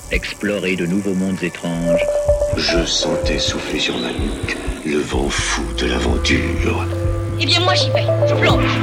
explorer de nouveaux mondes étranges. Je sentais souffler sur ma nuque le vent fou de l'aventure. Eh bien moi j'y vais, je plonge.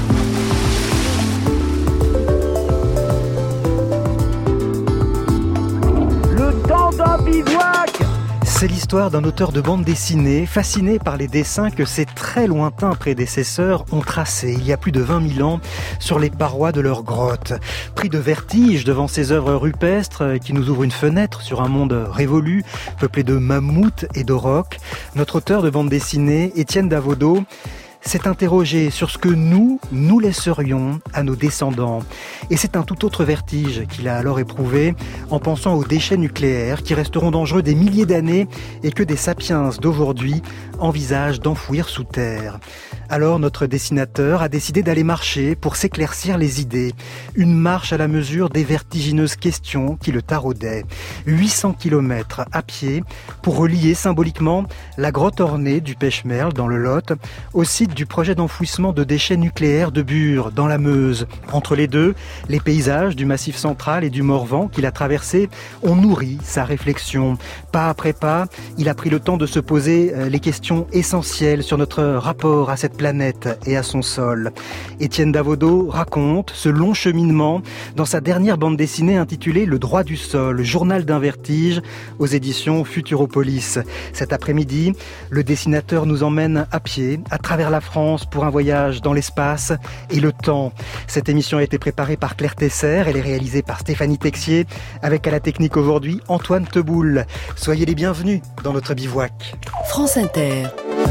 Le temps d'un bivouac. C'est l'histoire d'un auteur de bande dessinée fasciné par les dessins que ses très lointains prédécesseurs ont tracés il y a plus de 20 000 ans sur les parois de leur grotte. Pris de vertige devant ces œuvres rupestres qui nous ouvrent une fenêtre sur un monde révolu, peuplé de mammouths et d'aurochs, notre auteur de bande dessinée, Étienne Davodo, s'est interrogé sur ce que nous laisserions à nos descendants. Et c'est un tout autre vertige qu'il a alors éprouvé en pensant aux déchets nucléaires qui resteront dangereux des milliers d'années et que des sapiens d'aujourd'hui envisagent d'enfouir sous terre. Alors notre dessinateur a décidé d'aller marcher pour s'éclaircir les idées. Une marche à la mesure des vertigineuses questions qui le taraudaient. 800 kilomètres à pied pour relier symboliquement la grotte ornée du Pechmerle dans le Lot au site du projet d'enfouissement de déchets nucléaires de Bure dans la Meuse. Entre les deux, les paysages du Massif central et du Morvan qu'il a traversé ont nourri sa réflexion. Pas après pas, il a pris le temps de se poser les questions essentielles sur notre rapport à cette planète et à son sol. Étienne Davodo raconte ce long cheminement dans sa dernière bande dessinée intitulée Le droit du sol, journal d'un vertige aux éditions Futuropolis. Cet après-midi, le dessinateur nous emmène à pied à travers la France pour un voyage dans l'espace et le temps. Cette émission a été préparée par Claire Tesser, elle est réalisée par Stéphanie Texier, avec à la technique aujourd'hui Antoine Teboul. Soyez les bienvenus dans notre bivouac. France Inter.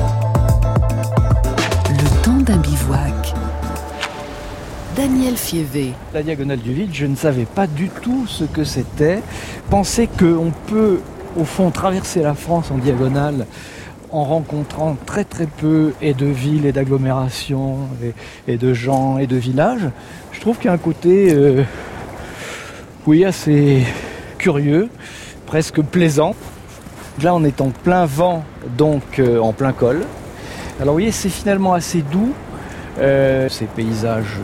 Le temps d'un bivouac. Daniel Fievé. La diagonale du vide, je ne savais pas du tout ce que c'était. Penser qu'on peut, au fond, traverser la France en diagonale en rencontrant très très peu et de villes et d'agglomérations et de gens et de villages, je trouve qu'il y a un côté assez curieux, presque plaisant. Là on est en plein vent, donc en plein col. Alors vous voyez, c'est finalement assez doux, ces paysages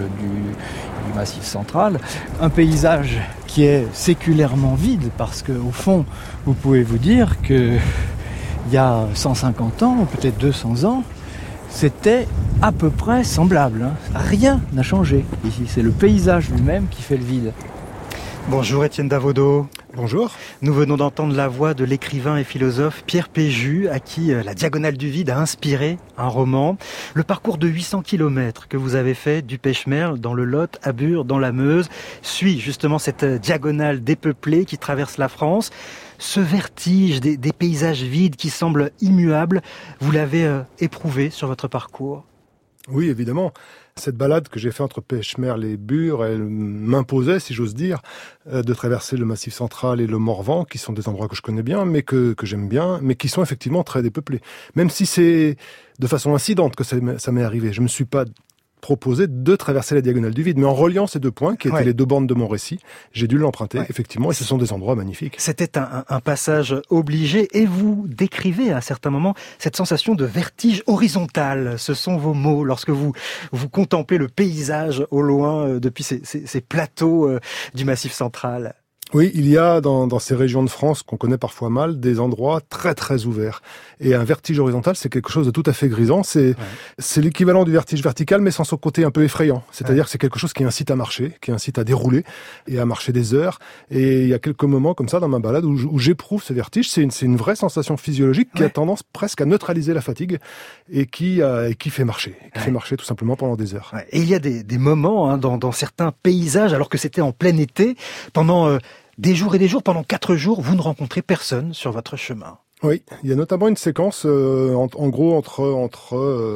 du Massif central. Un paysage qui est séculairement vide parce qu'au fond, vous pouvez vous dire que il y a 150 ans, ou peut-être 200 ans, c'était à peu près semblable. Rien n'a changé ici. C'est le paysage lui-même qui fait le vide. Bonjour Étienne Davodo. Bonjour. Nous venons d'entendre la voix de l'écrivain et philosophe Pierre Péju, à qui la diagonale du vide a inspiré un roman. Le parcours de 800 km que vous avez fait du Pechmerle dans le Lot à Bure dans la Meuse suit justement cette diagonale dépeuplée qui traverse la France. Ce vertige des paysages vides qui semblent immuables, vous l'avez éprouvé sur votre parcours ? Oui, évidemment. Cette balade que j'ai faite entre Pechmerle et Bure, elle m'imposait, si j'ose dire, de traverser le Massif central et le Morvan, qui sont des endroits que je connais bien, mais que j'aime bien, mais qui sont effectivement très dépeuplés. Même si c'est de façon incidente que ça m'est arrivé. Je me suis pas proposé de traverser la diagonale du vide, mais en reliant ces deux points, qui étaient les deux bandes de mon récit, j'ai dû l'emprunter, effectivement, et ce sont des endroits magnifiques. C'était un passage obligé, et vous décrivez à certains moments cette sensation de vertige horizontal. Ce sont vos mots lorsque vous contemplez le paysage au loin depuis ces plateaux du Massif central. Oui, il y a dans ces régions de France qu'on connaît parfois mal des endroits très très ouverts. Et un vertige horizontal, c'est quelque chose de tout à fait grisant. C'est l'équivalent du vertige vertical, mais sans son côté un peu effrayant. C'est-à-dire que c'est quelque chose qui incite à marcher, qui incite à dérouler et à marcher des heures. Et il y a quelques moments comme ça dans ma balade où j'éprouve ce vertige. C'est une vraie sensation physiologique qui a tendance presque à neutraliser la fatigue et qui fait marcher, fait marcher tout simplement pendant des heures. Et il y a des moments dans certains paysages, alors que c'était en plein été, pendant des jours et des jours, pendant 4 jours, vous ne rencontrez personne sur votre chemin. Oui, il y a notamment une séquence en gros entre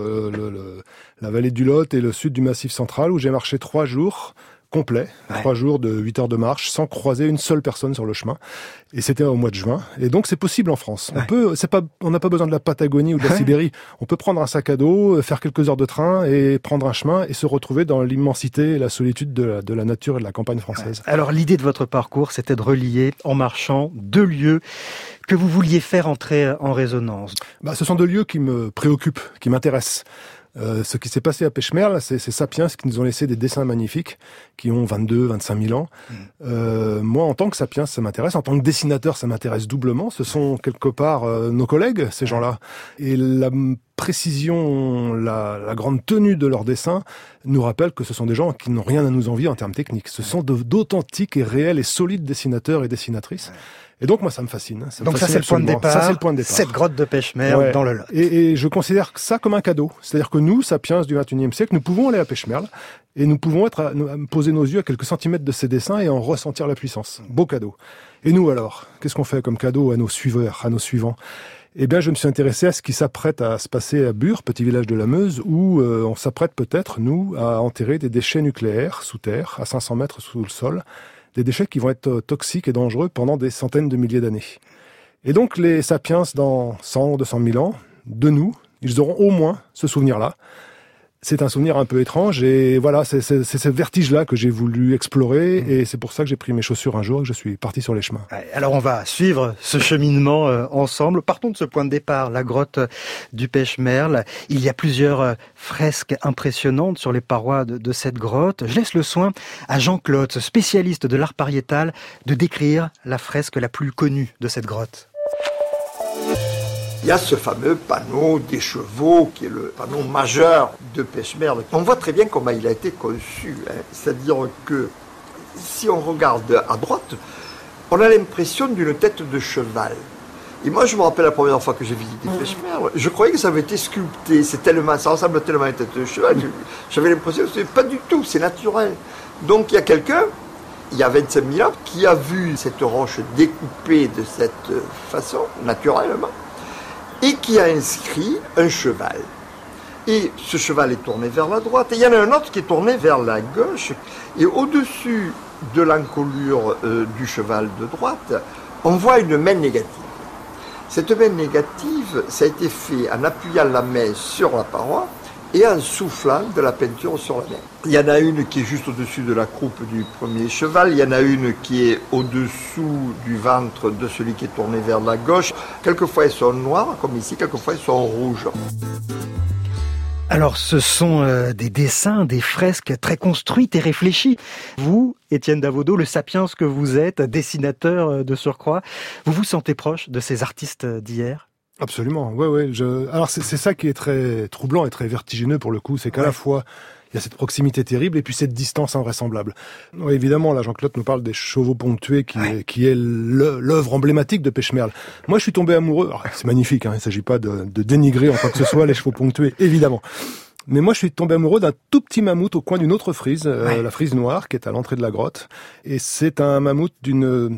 la vallée du Lot et le sud du Massif central où j'ai marché 3 jours complets, 3 jours de 8 heures de marche sans croiser une seule personne sur le chemin. Et c'était au mois de juin. Et donc c'est possible en France. On n'a pas besoin de la Patagonie ou de la Sibérie. On peut prendre un sac à dos, faire quelques heures de train et prendre un chemin et se retrouver dans l'immensité et la solitude de la nature et de la campagne française. Alors l'idée de votre parcours, c'était de relier en marchant 2 lieux que vous vouliez faire entrer en résonance. Ce sont 2 lieux qui me préoccupent, qui m'intéressent. Ce qui s'est passé à Pechmerle, c'est ces sapiens qui nous ont laissé des dessins magnifiques, qui ont 22, 25 000 ans. Moi, en tant que sapiens, ça m'intéresse. En tant que dessinateur, ça m'intéresse doublement. Ce sont quelque part nos collègues, ces gens-là. Et la précision, la grande tenue de leurs dessins nous rappelle que ce sont des gens qui n'ont rien à nous envier en termes techniques. Ce sont d'authentiques et réels et solides dessinateurs et dessinatrices. Et donc, moi, ça me fascine. Donc ça, c'est le point de départ. Ça, c'est le point de départ. Cette grotte de Pechmerle dans le Lot. Et je considère ça comme un cadeau. C'est-à-dire que nous, sapiens du XXIe siècle, nous pouvons aller à Pechmerle et nous pouvons poser nos yeux à quelques centimètres de ces dessins et en ressentir la puissance. Beau cadeau. Et nous, alors, qu'est-ce qu'on fait comme cadeau à nos suiveurs, à nos suivants? Eh bien, je me suis intéressé à ce qui s'apprête à se passer à Bure, petit village de la Meuse, où on s'apprête peut-être, nous, à enterrer des déchets nucléaires sous terre, à 500 mètres sous le sol, des déchets qui vont être toxiques et dangereux pendant des centaines de milliers d'années. Et donc, les sapiens, dans 100, 200 000 ans, de nous, ils auront au moins ce souvenir-là. C'est un souvenir un peu étrange et voilà, c'est ce vertige-là que j'ai voulu explorer et c'est pour ça que j'ai pris mes chaussures un jour et que je suis parti sur les chemins. Alors on va suivre ce cheminement ensemble. Partons de ce point de départ, la grotte du Pechmerle. Il y a plusieurs fresques impressionnantes sur les parois de cette grotte. Je laisse le soin à Jean Klotz, spécialiste de l'art pariétal, de décrire la fresque la plus connue de cette grotte. Il y a ce fameux panneau des chevaux qui est le panneau majeur de Pechmerle. On voit très bien comment il a été conçu. C'est-à-dire que si on regarde à droite, on a l'impression d'une tête de cheval. Et moi, je me rappelle la première fois que j'ai visité Pechmerle, je croyais que ça avait été sculpté. Ça ressemble tellement à une tête de cheval. J'avais l'impression que ce n'était pas du tout, c'est naturel. Donc il y a quelqu'un, il y a 25 000 ans, qui a vu cette roche découpée de cette façon, naturellement, et qui a inscrit un cheval. Et ce cheval est tourné vers la droite, et il y en a un autre qui est tourné vers la gauche, et au-dessus de l'encolure du cheval de droite, on voit une main négative. Cette main négative, ça a été fait en appuyant la main sur la paroi, et en soufflant de la peinture sur la main. Il y en a une qui est juste au-dessus de la croupe du premier cheval, il y en a une qui est au-dessous du ventre de celui qui est tourné vers la gauche. Quelquefois elles sont noires, comme ici, quelquefois elles sont rouges. Alors ce sont des dessins, des fresques très construites et réfléchies. Vous, Étienne Davodo, le sapiens que vous êtes, dessinateur de surcroît, vous vous sentez proche de ces artistes d'hier ? Absolument, ouais. Alors c'est ça qui est très troublant et très vertigineux pour le coup, c'est qu'à la fois il y a cette proximité terrible et puis cette distance invraisemblable. Ouais, évidemment, là Jean-Claude nous parle des chevaux ponctués qui est l'œuvre emblématique de Pechmerle. Moi je suis tombé amoureux, alors, c'est magnifique, il ne s'agit pas de dénigrer en quoi que ce soit les chevaux ponctués, évidemment. Mais moi, je suis tombé amoureux d'un tout petit mammouth au coin d'une autre frise, la frise noire, qui est à l'entrée de la grotte. Et c'est un mammouth d'une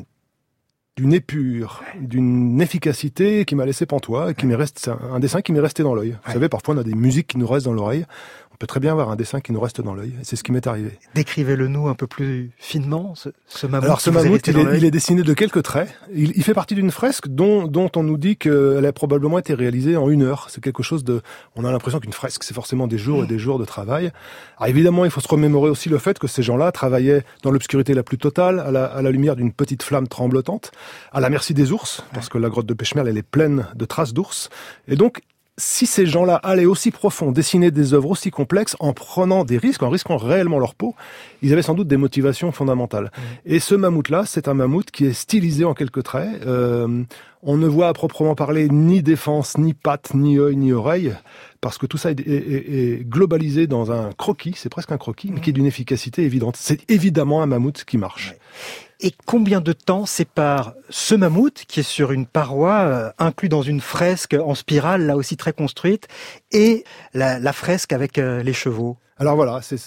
épure, d'une efficacité qui m'a laissé pantois, et c'est un dessin qui m'est resté dans l'œil. Vous savez, parfois on a des musiques qui nous restent dans l'oreille. On peut très bien avoir un dessin qui nous reste dans l'œil, et c'est ce qui m'est arrivé. Décrivez-le-nous un peu plus finement, ce mammouth. Alors ce mammouth, il est dessiné de quelques traits. Il fait partie d'une fresque dont on nous dit qu'elle a probablement été réalisée en 1 heure. C'est quelque chose on a l'impression qu'une fresque, c'est forcément des jours et des jours de travail. Alors évidemment, il faut se remémorer aussi le fait que ces gens-là travaillaient dans l'obscurité la plus totale, à la lumière d'une petite flamme tremblotante, à la merci des ours, parce que la grotte de Pechmerle, elle est pleine de traces d'ours. Et donc, si ces gens-là allaient aussi profond, dessiner des œuvres aussi complexes, en prenant des risques, en risquant réellement leur peau, ils avaient sans doute des motivations fondamentales. Et ce mammouth-là, c'est un mammouth qui est stylisé en quelques traits. On ne voit à proprement parler ni défense, ni pattes, ni œil, ni oreille, parce que tout ça est globalisé dans un croquis, c'est presque un croquis, mais qui est d'une efficacité évidente. C'est évidemment un mammouth qui marche. Et combien de temps sépare ce mammouth, qui est sur une paroi, inclus dans une fresque en spirale, là aussi très construite, et la fresque avec les chevaux ? Alors voilà, c'est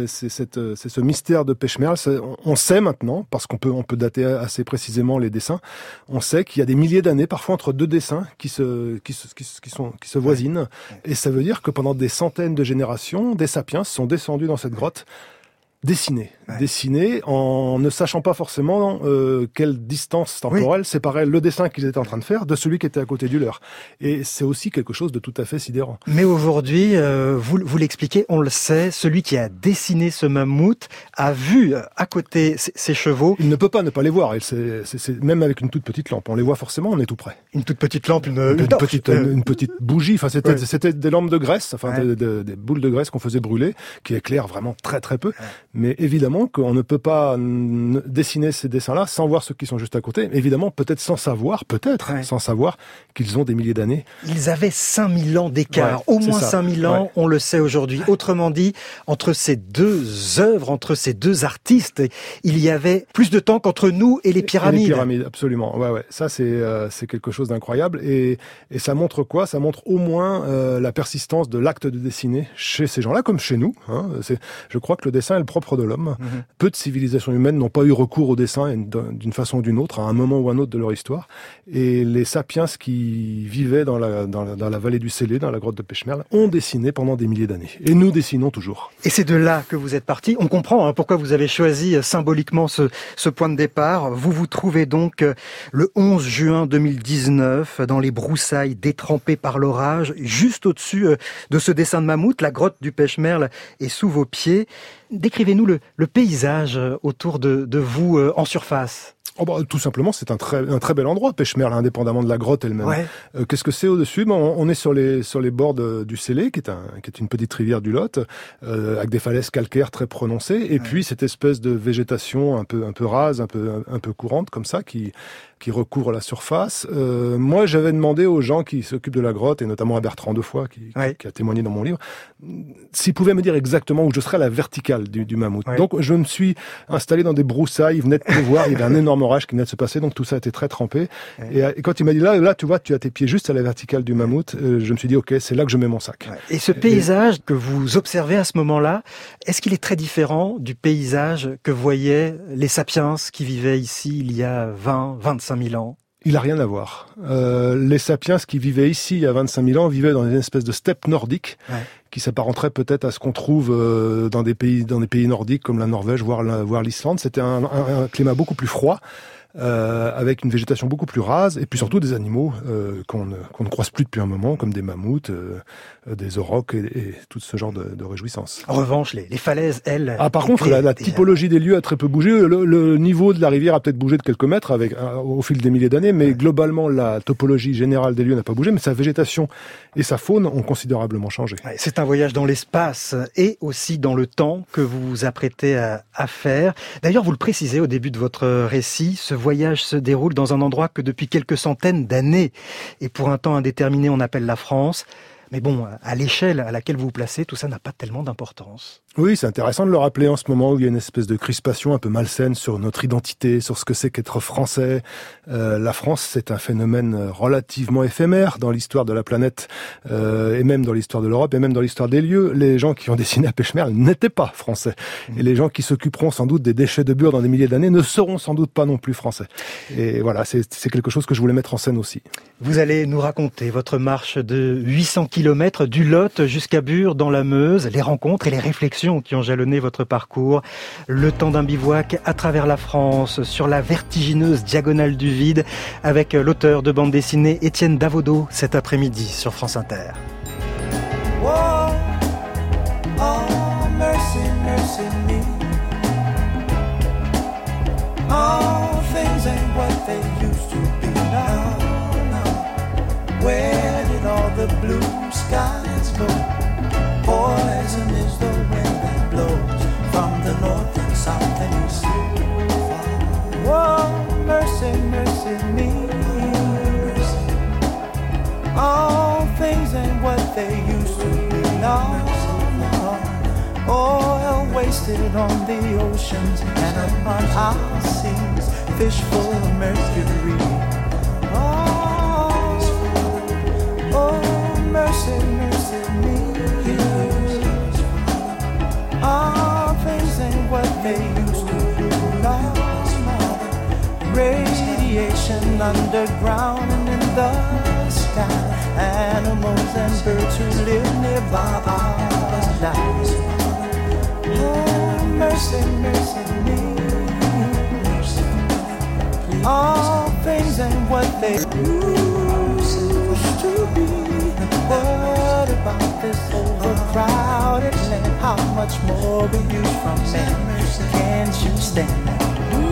ce mystère de Pechmerle. On sait maintenant, parce qu'on peut dater assez précisément les dessins, on sait qu'il y a des milliers d'années, parfois entre deux dessins, qui se voisinent. Et ça veut dire que pendant des centaines de générations, des sapiens sont descendus dans cette grotte. dessiner en ne sachant pas forcément quelle distance temporelle séparait le dessin qu'ils étaient en train de faire de celui qui était à côté du leur. Et c'est aussi quelque chose de tout à fait sidérant. Mais aujourd'hui, vous l'expliquez, on le sait, celui qui a dessiné ce mammouth a vu à côté ces chevaux. Il ne peut pas ne pas les voir. Et c'est même avec une toute petite lampe, on les voit forcément, on est tout près. Une toute petite lampe, une petite bougie. Enfin, c'était des lampes de graisse, des boules de graisse qu'on faisait brûler, qui éclairent vraiment très très peu. Mais évidemment qu'on ne peut pas dessiner ces dessins-là sans voir ceux qui sont juste à côté. Évidemment, peut-être sans savoir qu'ils ont des milliers d'années. Ils avaient 5000 ans d'écart, au moins 5000 ans, on le sait aujourd'hui. Autrement dit, entre ces deux œuvres, entre ces deux artistes, il y avait plus de temps qu'entre nous et les pyramides. Et les pyramides, absolument. Ouais. Ça, c'est quelque chose d'incroyable. Et ça montre quoi? Ça montre au moins la persistance de l'acte de dessiner chez ces gens-là, comme chez nous. Je crois que le dessin est le propre de l'homme. Peu de civilisations humaines n'ont pas eu recours au dessin d'une façon ou d'une autre, à un moment ou à un autre de leur histoire. Et les sapiens qui vivaient dans la vallée du Célé, dans la grotte de Peshmerl, ont dessiné pendant des milliers d'années. Et nous dessinons toujours. Et c'est de là que vous êtes parti. On comprend pourquoi vous avez choisi symboliquement ce point de départ. Vous vous trouvez donc le 11 juin 2019 dans les broussailles détrempées par l'orage, juste au-dessus de ce dessin de mammouth. La grotte du Peshmerl est sous vos pieds. Décrivez-nous le paysage autour de vous en surface. Tout simplement, c'est un très bel endroit, Peshmerl, indépendamment de la grotte elle-même. Qu'est-ce que c'est au-dessus? On est sur les bords du Célé, qui est une petite rivière du Lot, avec des falaises calcaires très prononcées, et puis cette espèce de végétation un peu rase, un peu courante comme ça, qui recouvre la surface. Moi, j'avais demandé aux gens qui s'occupent de la grotte, et notamment à Bertrand Defoy, qui a témoigné dans mon livre, s'ils pouvaient me dire exactement où je serais à la verticale du mammouth. Donc, je me suis installé dans des broussailles, il venait de pleuvoir, il y avait un énorme orage qui venait de se passer, donc tout ça était très trempé. Et quand il m'a dit là, tu vois, tu as tes pieds juste à la verticale du mammouth, je me suis dit, ok, c'est là que je mets mon sac. Et ce paysage que vous observez à ce moment-là, est-ce qu'il est très différent du paysage que voyaient les sapiens qui vivaient ici il y a 25 000 ans? Il a rien à voir. Les sapiens qui vivaient ici il y a 25 000 ans vivaient dans une espèce de steppe nordique qui s'apparenterait peut-être à ce qu'on trouve dans des pays nordiques comme la Norvège, voire l'Islande. C'était un climat beaucoup plus froid. Avec une végétation beaucoup plus rase et puis surtout des animaux qu'on ne croise plus depuis un moment, comme des mammouths, des aurochs et tout ce genre de réjouissances. En revanche, les falaises, elles... par contre, la typologie des lieux a très peu bougé. Le niveau de la rivière a peut-être bougé de quelques mètres au fil des milliers d'années, mais globalement, la topologie générale des lieux n'a pas bougé, mais sa végétation et sa faune ont considérablement changé. C'est un voyage dans l'espace et aussi dans le temps que vous vous apprêtez à faire. D'ailleurs, vous le précisez au début de votre récit, ce voyage se déroule dans un endroit que depuis quelques centaines d'années et pour un temps indéterminé on appelle la France. Mais bon, à l'échelle à laquelle vous vous placez, tout ça n'a pas tellement d'importance. Oui, c'est intéressant de le rappeler en ce moment où il y a une espèce de crispation un peu malsaine sur notre identité, sur ce que c'est qu'être français. La France, c'est un phénomène relativement éphémère dans l'histoire de la planète, et même dans l'histoire de l'Europe, et même dans l'histoire des lieux. Les gens qui ont dessiné à Peshmerl n'étaient pas français. Et les gens qui s'occuperont sans doute des déchets de Bure dans des milliers d'années ne seront sans doute pas non plus français. Et voilà, c'est quelque chose que je voulais mettre en scène aussi. Vous allez nous raconter votre marche de 800 km du Lot jusqu'à Bure dans la Meuse, les rencontres et les réflexions qui ont jalonné votre parcours, le temps d'un bivouac à travers la France, sur la vertigineuse diagonale du vide, avec l'auteur de bande dessinée Étienne Davodo cet après-midi sur France Inter. Whoa, oh, mercy, mercy me. All things ain't what they used to be now. Where did all the blue skies go? Poison is the wind that blows from the north and south and east. Whoa, mercy, mercy me. All things ain't what they used to be now. Oil wasted on the oceans and upon our seas, fish full of mercury. Oh, mercy, mercy me. All things ain't what they used to be now. Radiation underground and in the sky. Animals and birds who live nearby our lives. Oh, mercy, mercy me. All things ain't what they used to be. What about this overcrowded land? How much more will you from me? Can't you stand that?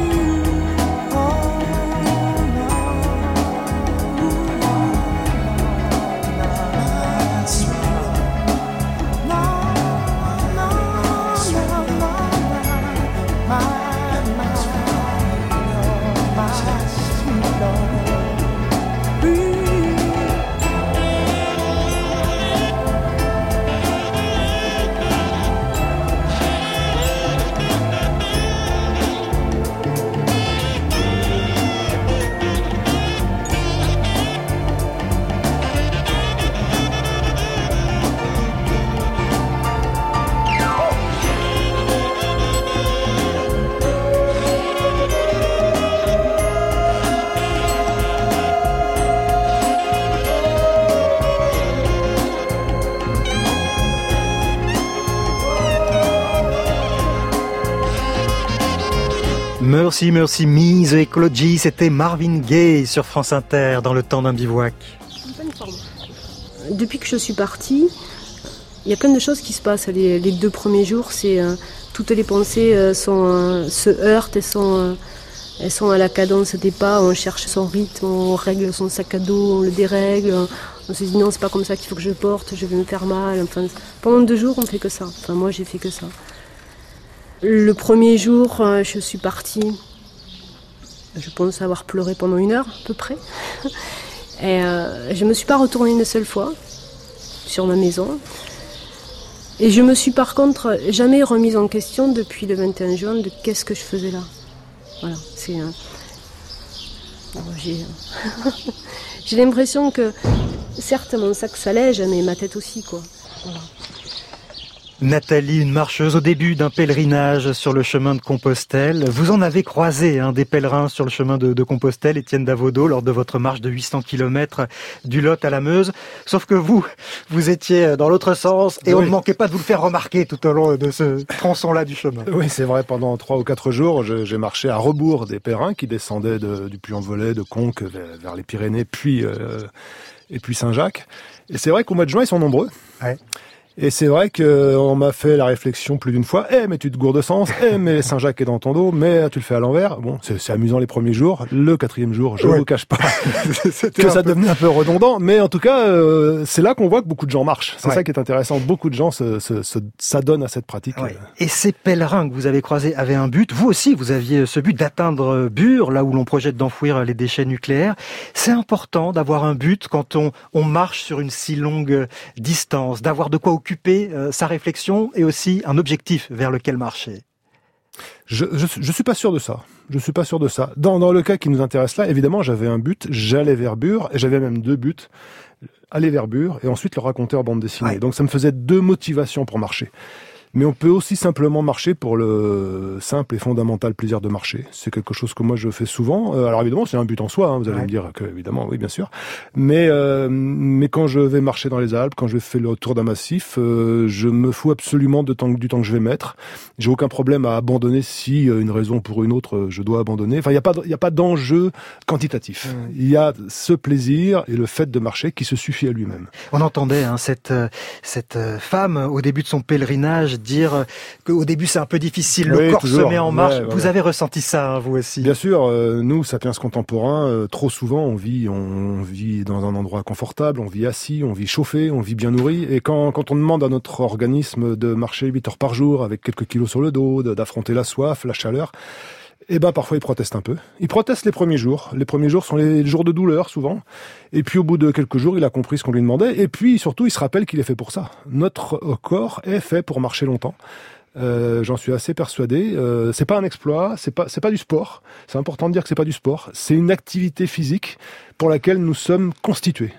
Mercy, Mercy Me, The Ecology, c'était Marvin Gaye sur France Inter dans Le Temps d'un bivouac. Depuis que je suis partie, il y a plein de choses qui se passent. Les 2 premiers jours, toutes les pensées se heurtent, elles sont à la cadence des pas, on cherche son rythme, on règle son sac à dos, on le dérègle, on se dit non, c'est pas comme ça qu'il faut que je porte, je vais me faire mal. Enfin, pendant 2 jours, on fait que ça. Enfin, moi, j'ai fait que ça. Le premier jour, je suis partie, je pense avoir pleuré pendant 1 heure à peu près. Et je me suis pas retournée une seule fois sur ma maison. Et je me suis par contre jamais remise en question depuis le 21 juin de qu'est-ce que je faisais là. Voilà, j'ai l'impression que certes mon sac s'allège, mais ma tête aussi, quoi. Voilà. Nathalie, une marcheuse au début d'un pèlerinage sur le chemin de Compostelle. Vous en avez croisé des pèlerins sur le chemin de Compostelle, Étienne Davodo, lors de votre marche de 800 km du Lot à la Meuse. Sauf que vous étiez dans l'autre sens et on ne manquait pas de vous le faire remarquer tout au long de ce tronçon-là du chemin. Oui, c'est vrai, pendant 3 ou 4 jours, j'ai marché à rebours des pèlerins qui descendaient du Puy-en-Velay, de Conques, vers les Pyrénées, et puis Saint-Jacques. Et c'est vrai qu'au mois de juin, ils sont nombreux. Ouais. Et c'est vrai qu'on m'a fait la réflexion plus d'une fois, mais tu te gourdes de sens, mais Saint-Jacques est dans ton dos, mais tu le fais à l'envers. Bon, c'est amusant les premiers jours. Le 4e jour, je vous cache pas que ça devenait un peu redondant, mais en tout cas, c'est là qu'on voit que beaucoup de gens marchent. C'est ça qui est intéressant. Beaucoup de gens s'adonnent à cette pratique. Ouais. Et ces pèlerins que vous avez croisés avaient un but. Vous aussi, vous aviez ce but d'atteindre Bure, là où l'on projette d'enfouir les déchets nucléaires. C'est important d'avoir un but quand on marche sur une si longue distance, d'avoir de quoi occuper sa réflexion et aussi un objectif vers lequel marcher. Je suis pas sûr de ça. Je suis pas sûr de ça. Dans le cas qui nous intéresse là, évidemment, j'avais un but, j'allais vers Bure, et j'avais même 2 buts. Aller vers Bure et ensuite le raconter en bande dessinée. Ouais. Donc ça me faisait 2 motivations pour marcher. Mais on peut aussi simplement marcher pour le simple et fondamental plaisir de marcher. C'est quelque chose que moi je fais souvent. Alors évidemment, c'est un but en soi. Vous allez me dire que évidemment, oui, bien sûr. Mais quand je vais marcher dans les Alpes, quand je fais le tour d'un massif, je me fous absolument du temps que je vais mettre. J'ai aucun problème à abandonner si une raison pour une autre je dois abandonner. Enfin, il y a pas d'enjeu quantitatif. Il y a ce plaisir et le fait de marcher qui se suffit à lui-même. On entendait cette femme au début de son pèlerinage dire qu'au début c'est un peu difficile, le corps toujours se met en marche. Ouais, vous avez ressenti ça, vous aussi? Bien sûr, nous, sapiens contemporains, trop souvent on vit dans un endroit confortable, on vit assis, on vit chauffé, on vit bien nourri, et quand on demande à notre organisme de marcher 8 heures par jour avec quelques kilos sur le dos, d'affronter la soif, la chaleur, parfois il proteste un peu. Il proteste les premiers jours. Les premiers jours sont les jours de douleur, souvent. Et puis au bout de quelques jours, il a compris ce qu'on lui demandait. Et puis surtout, il se rappelle qu'il est fait pour ça. Notre corps est fait pour marcher longtemps. J'en suis assez persuadé. C'est pas un exploit, c'est pas du sport. C'est important de dire que c'est pas du sport. C'est une activité physique pour laquelle nous sommes constitués.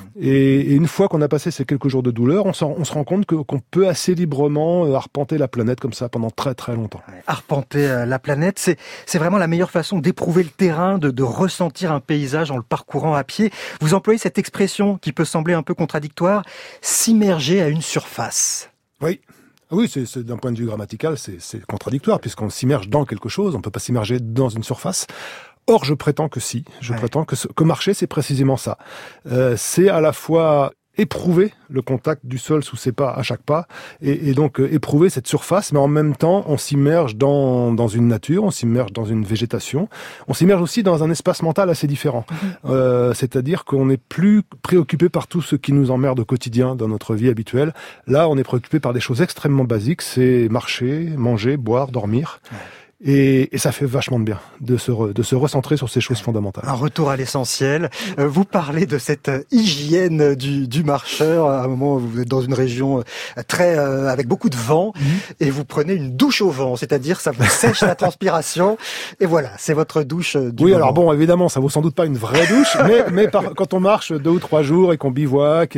Et une fois qu'on a passé ces quelques jours de douleur, on se rend compte qu'on peut assez librement arpenter la planète comme ça pendant très très longtemps. Arpenter la planète, c'est vraiment la meilleure façon d'éprouver le terrain, de ressentir un paysage en le parcourant à pied. Vous employez cette expression qui peut sembler un peu contradictoire, s'immerger à une surface. Oui. Oui, c'est d'un point de vue grammatical, c'est contradictoire, puisqu'on s'immerge dans quelque chose, on peut pas s'immerger dans une surface. Or, je prétends que si. Je prétends que marcher, c'est précisément ça. C'est à la fois éprouver le contact du sol sous ses pas à chaque pas, et donc éprouver cette surface, mais en même temps, on s'immerge dans une nature, on s'immerge dans une végétation, on s'immerge aussi dans un espace mental assez différent. C'est-à-dire qu'on n'est plus préoccupé par tout ce qui nous emmerde au quotidien dans notre vie habituelle. Là, on est préoccupé par des choses extrêmement basiques, c'est marcher, manger, boire, dormir. Et ça fait vachement de bien de se recentrer sur ces choses fondamentales. Un retour à l'essentiel. Vous parlez de cette hygiène du marcheur. À un moment, vous êtes dans une région très avec beaucoup de vent et vous prenez une douche au vent, c'est-à-dire ça vous sèche la transpiration et voilà, c'est votre douche du moment. Alors bon, évidemment, ça vaut sans doute pas une vraie douche, mais quand on marche 2 ou 3 jours et qu'on bivouaque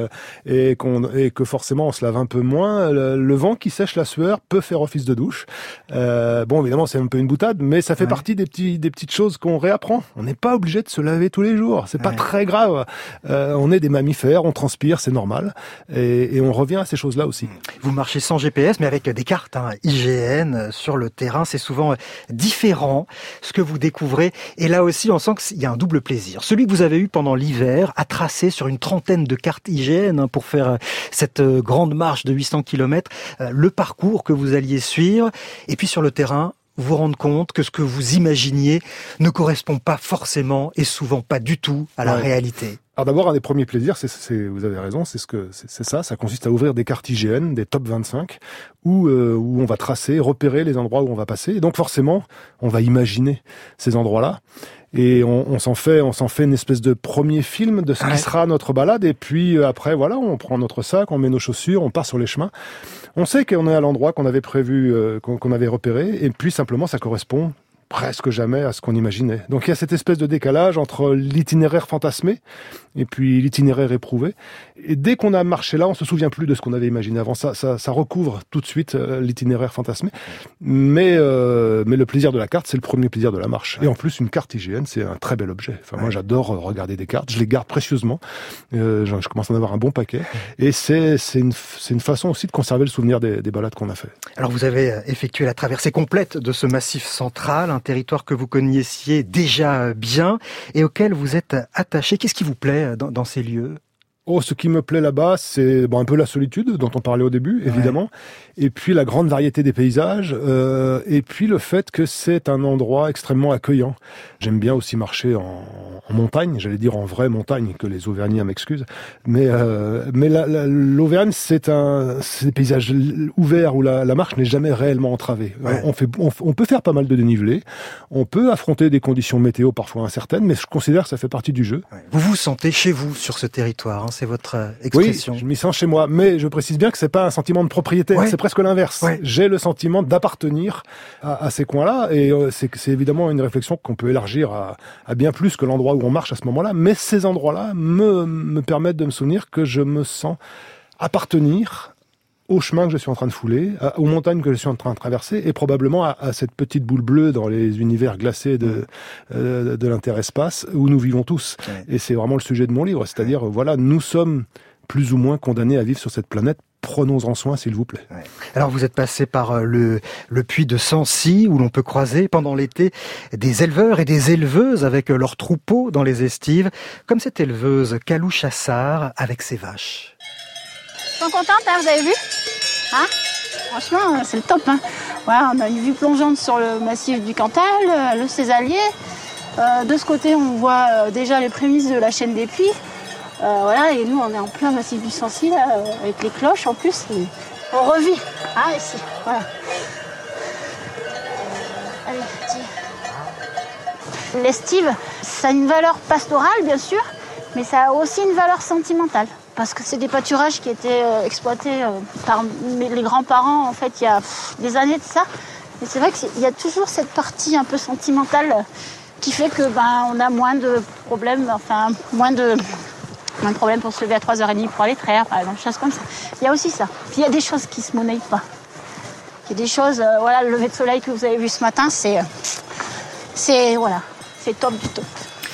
et que forcément on se lave un peu moins, le vent qui sèche la sueur peut faire office de douche. Bon, évidemment, c'est un peu une boutade, mais ça fait partie des petites choses qu'on réapprend. On n'est pas obligé de se laver tous les jours. C'est pas très grave. On est des mammifères, on transpire, c'est normal. Et on revient à ces choses-là aussi. Vous marchez sans GPS, mais avec des cartes IGN sur le terrain. C'est souvent différent ce que vous découvrez. Et là aussi, on sent qu'il y a un double plaisir. Celui que vous avez eu pendant l'hiver, à tracer sur une trentaine de cartes IGN pour faire cette grande marche de 800 km, le parcours que vous alliez suivre. Et puis sur le terrain, vous rendre compte que ce que vous imaginiez ne correspond pas forcément et souvent pas du tout à la réalité. Alors d'abord, un des premiers plaisirs, vous avez raison, c'est ça consiste à ouvrir des cartes IGN, des top 25, où on va tracer, repérer les endroits où on va passer. Et donc forcément, on va imaginer ces endroits-là. Et on s'en fait une espèce de premier film de ce qui sera notre balade. Et puis après, voilà, on prend notre sac, on met nos chaussures, on part sur les chemins. On sait qu'on est à l'endroit qu'on avait prévu, qu'on avait repéré. Et puis simplement, ça correspond presque jamais à ce qu'on imaginait. Donc il y a cette espèce de décalage entre l'itinéraire fantasmé et puis l'itinéraire éprouvé. Et dès qu'on a marché là, on se souvient plus de ce qu'on avait imaginé avant. Ça recouvre tout de suite l'itinéraire fantasmé. Mais le plaisir de la carte, c'est le premier plaisir de la marche. Et en plus, une carte IGN, c'est un très bel objet. Enfin, moi, j'adore regarder des cartes. Je les garde précieusement. Je commence à en avoir un bon paquet. Et c'est une façon aussi de conserver le souvenir des balades qu'on a fait. Alors, vous avez effectué la traversée complète de ce massif central, un territoire que vous connaissiez déjà bien et auquel vous êtes attaché. Qu'est-ce qui vous plaît dans ces lieux ? Ce qui me plaît là-bas, c'est un peu la solitude dont on parlait au début, évidemment, et puis la grande variété des paysages, et puis le fait que c'est un endroit extrêmement accueillant. J'aime bien aussi marcher en montagne, j'allais dire en vraie montagne, que les Auvergnats m'excusent, mais l'Auvergne, c'est des paysages ouverts où la marche n'est jamais réellement entravée. On peut faire pas mal de dénivelé, on peut affronter des conditions météo parfois incertaines, mais je considère que ça fait partie du jeu. Vous vous sentez chez vous sur ce territoire, c'est votre expression. Oui, je m'y sens chez moi, mais je précise bien que c'est pas un sentiment de propriété, c'est presque l'inverse. J'ai le sentiment d'appartenir à ces coins-là, et c'est évidemment une réflexion qu'on peut élargir à bien plus que l'endroit où on marche à ce moment-là, mais ces endroits-là me permettent de me souvenir que je me sens appartenir au chemin que je suis en train de fouler, aux montagnes que je suis en train de traverser, et probablement à cette petite boule bleue dans les univers glacés de l'interespace où nous vivons tous. Et c'est vraiment le sujet de mon livre, c'est-à-dire, voilà, nous sommes plus ou moins condamnés à vivre sur cette planète. Prenons-en soin, s'il vous plaît. Alors, vous êtes passé par le puits de Sancy, où l'on peut croiser pendant l'été des éleveurs et des éleveuses avec leurs troupeaux dans les estives, comme cette éleveuse Kalou Chassard avec ses vaches. Ils sont contentes, hein, vous avez vu, hein? Franchement, c'est le top. Hein. Voilà, on a une vue plongeante sur le massif du Cantal, le Césalier. De ce côté, on voit déjà les prémices de la chaîne des Puys. Voilà, et nous, on est en plein massif du Sancy, là, avec les cloches en plus. On revit, hein, ici. Voilà. Allez, petit. L'estive, ça a une valeur pastorale, bien sûr, mais ça a aussi une valeur sentimentale. Parce que c'est des pâturages qui étaient exploités par les grands-parents, en fait, il y a des années de ça. Et c'est vrai qu'il y a toujours cette partie un peu sentimentale qui fait que on a moins de problèmes, enfin, moins de problèmes pour se lever à 3h30 pour aller traire, par exemple, choses comme ça. Il y a aussi ça. Puis il y a des choses qui se monnaient pas. Il y a des choses, voilà, le lever de soleil que vous avez vu ce matin, c'est top du top.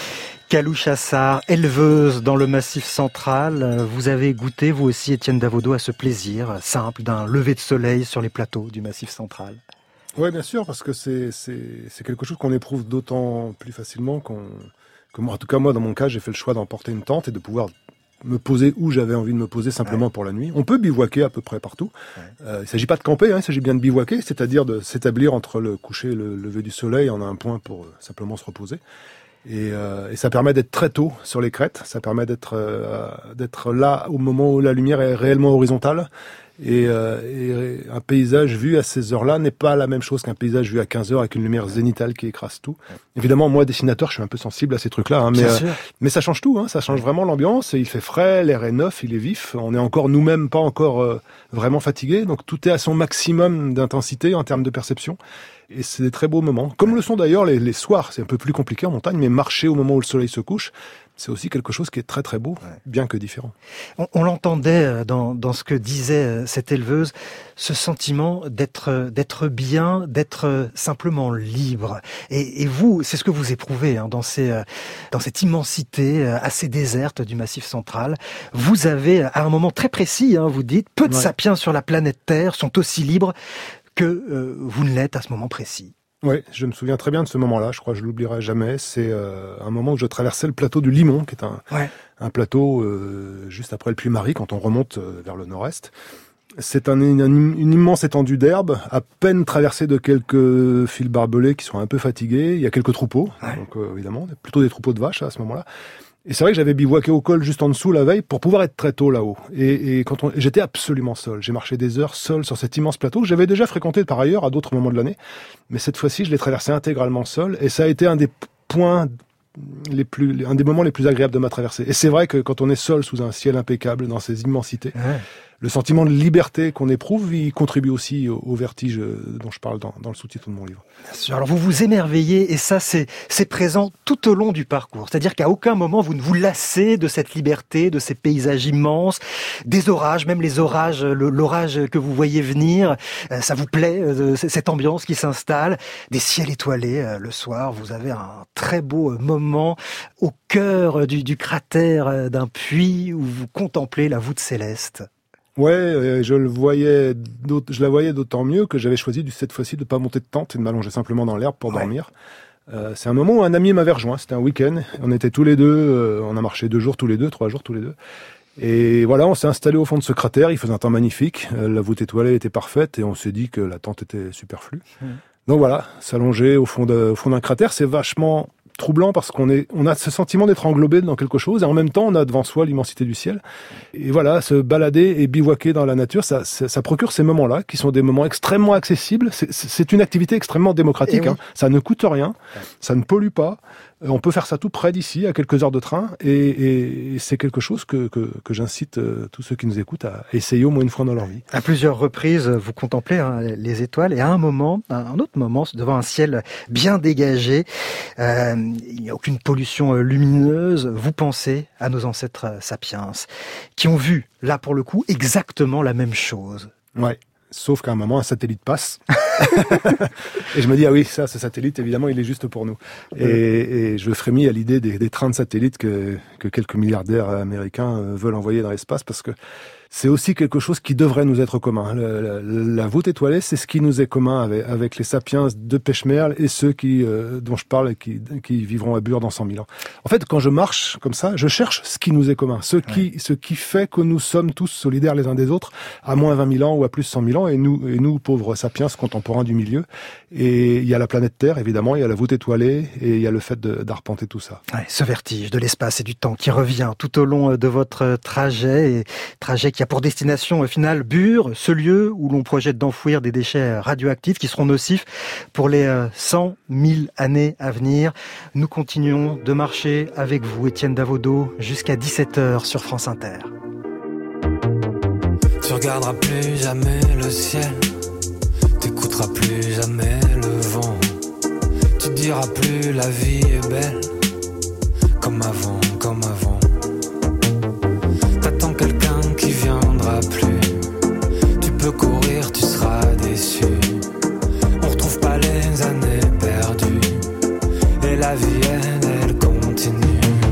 Kalou Chassard, éleveuse dans le Massif central. Vous avez goûté, vous aussi, Étienne Davodo, à ce plaisir simple d'un lever de soleil sur les plateaux du Massif central? Oui, bien sûr, parce que c'est quelque chose qu'on éprouve d'autant plus facilement que moi, en tout cas, moi, dans mon cas, j'ai fait le choix d'emporter une tente et de pouvoir me poser où j'avais envie de me poser simplement pour la nuit. On peut bivouaquer à peu près partout. Il ne s'agit pas de camper, il s'agit bien de bivouaquer, c'est-à-dire de s'établir entre le coucher et le lever du soleil en un point pour simplement se reposer. Et ça permet d'être très tôt sur les crêtes, ça permet d'être là au moment où la lumière est réellement horizontale. Et un paysage vu à ces heures-là n'est pas la même chose qu'un paysage vu à 15 heures avec une lumière zénitale qui écrase tout. Évidemment, moi, dessinateur, je suis un peu sensible à ces trucs-là, mais ça change tout, ça change vraiment l'ambiance. Il fait frais, l'air est neuf, il est vif. On est encore nous-mêmes pas encore vraiment fatigués, donc tout est à son maximum d'intensité en termes de perception. Et c'est des très beaux moments. Comme le sont d'ailleurs les soirs, c'est un peu plus compliqué en montagne, mais marcher au moment où le soleil se couche, c'est aussi quelque chose qui est très très beau, bien que différent. On l'entendait dans ce que disait cette éleveuse, ce sentiment d'être bien, d'être simplement libre. Et vous, c'est ce que vous éprouvez dans cette immensité assez déserte du Massif central. Vous avez, à un moment très précis, vous dites, peu de sapiens sur la planète Terre sont aussi libres que vous ne l'êtes à ce moment précis. Oui, je me souviens très bien de ce moment-là, je crois que je l'oublierai jamais. C'est un moment où je traversais le plateau du Limon, qui est un plateau juste après le Puy-Marie, quand on remonte vers le nord-est. C'est une immense étendue d'herbe, à peine traversée de quelques fils barbelés qui sont un peu fatigués. Il y a quelques troupeaux, donc évidemment, plutôt des troupeaux de vaches à ce moment-là. Et c'est vrai que j'avais bivouaqué au col juste en dessous la veille pour pouvoir être très tôt là-haut. Et j'étais absolument seul. J'ai marché des heures seul sur cet immense plateau que j'avais déjà fréquenté par ailleurs à d'autres moments de l'année. Mais cette fois-ci, je l'ai traversé intégralement seul. Et ça a été un des moments les plus agréables de ma traversée. Et c'est vrai que quand on est seul sous un ciel impeccable dans ces immensités, le sentiment de liberté qu'on éprouve, il contribue aussi au vertige dont je parle dans le sous-titre de mon livre. Bien sûr. Alors vous vous émerveillez et ça c'est présent tout au long du parcours. C'est-à-dire qu'à aucun moment vous ne vous lassez de cette liberté, de ces paysages immenses, des orages, même les orages, l'orage que vous voyez venir, ça vous plaît, cette ambiance qui s'installe, des ciels étoilés le soir. Vous avez un très beau moment au cœur du cratère d'un puits où vous contemplez la voûte céleste. Ouais, je la voyais d'autant mieux que j'avais choisi cette fois-ci de ne pas monter de tente et de m'allonger simplement dans l'herbe pour dormir. C'est un moment où un ami m'avait rejoint, c'était un week-end, on était tous les deux, on a marché 2 jours tous les deux, 3 jours tous les deux. Et voilà, on s'est installé au fond de ce cratère, il faisait un temps magnifique, la voûte étoilée était parfaite et on s'est dit que la tente était superflue. Donc voilà, s'allonger au fond d'un cratère, c'est vachement troublant parce qu'on a ce sentiment d'être englobé dans quelque chose et en même temps on a devant soi l'immensité du ciel. Et voilà, se balader et bivouaquer dans la nature, ça procure ces moments-là qui sont des moments extrêmement accessibles. C'est une activité extrêmement démocratique. Ça ne coûte rien, ça ne pollue pas. On peut faire ça tout près d'ici, à quelques heures de train, et c'est quelque chose que j'incite tous ceux qui nous écoutent à essayer au moins une fois dans leur vie. À plusieurs reprises, vous contemplez les étoiles, et à un autre moment, devant un ciel bien dégagé, il n'y a aucune pollution lumineuse, vous pensez à nos ancêtres sapiens, qui ont vu, là pour le coup, exactement la même chose. Ouais. Sauf qu'à un moment, un satellite passe. Et je me dis, ah oui, ce satellite, évidemment, il est juste pour nous. Et je frémis à l'idée des trains de satellites que quelques milliardaires américains veulent envoyer dans l'espace, parce que c'est aussi quelque chose qui devrait nous être commun. La voûte étoilée, c'est ce qui nous est commun avec les sapiens de Peshmerga et ceux dont je parle et qui vivront à Bure dans 100 000 ans. En fait, quand je marche comme ça, je cherche ce qui nous est commun, ce qui fait que nous sommes tous solidaires les uns des autres, à moins 20 000 ans ou à plus 100 000 ans, et nous pauvres sapiens contemporains du milieu. Et il y a la planète Terre, évidemment, il y a la voûte étoilée, et il y a le fait d'arpenter tout ça. Ouais, ce vertige de l'espace et du temps qui revient tout au long de votre trajet qui a pour destination finale Bure, ce lieu où l'on projette d'enfouir des déchets radioactifs qui seront nocifs pour les 100 000 années à venir. Nous continuons de marcher avec vous, Étienne Davodo, jusqu'à 17h sur France Inter. Tu regarderas plus jamais le ciel, t'écouteras plus jamais le vent, tu diras plus la vie est belle, comme avant, comme avant. T'attends quelqu'un qui viendra plus, tu peux courir, tu seras déçu. On retrouve pas les années perdues, et la vie elle continue.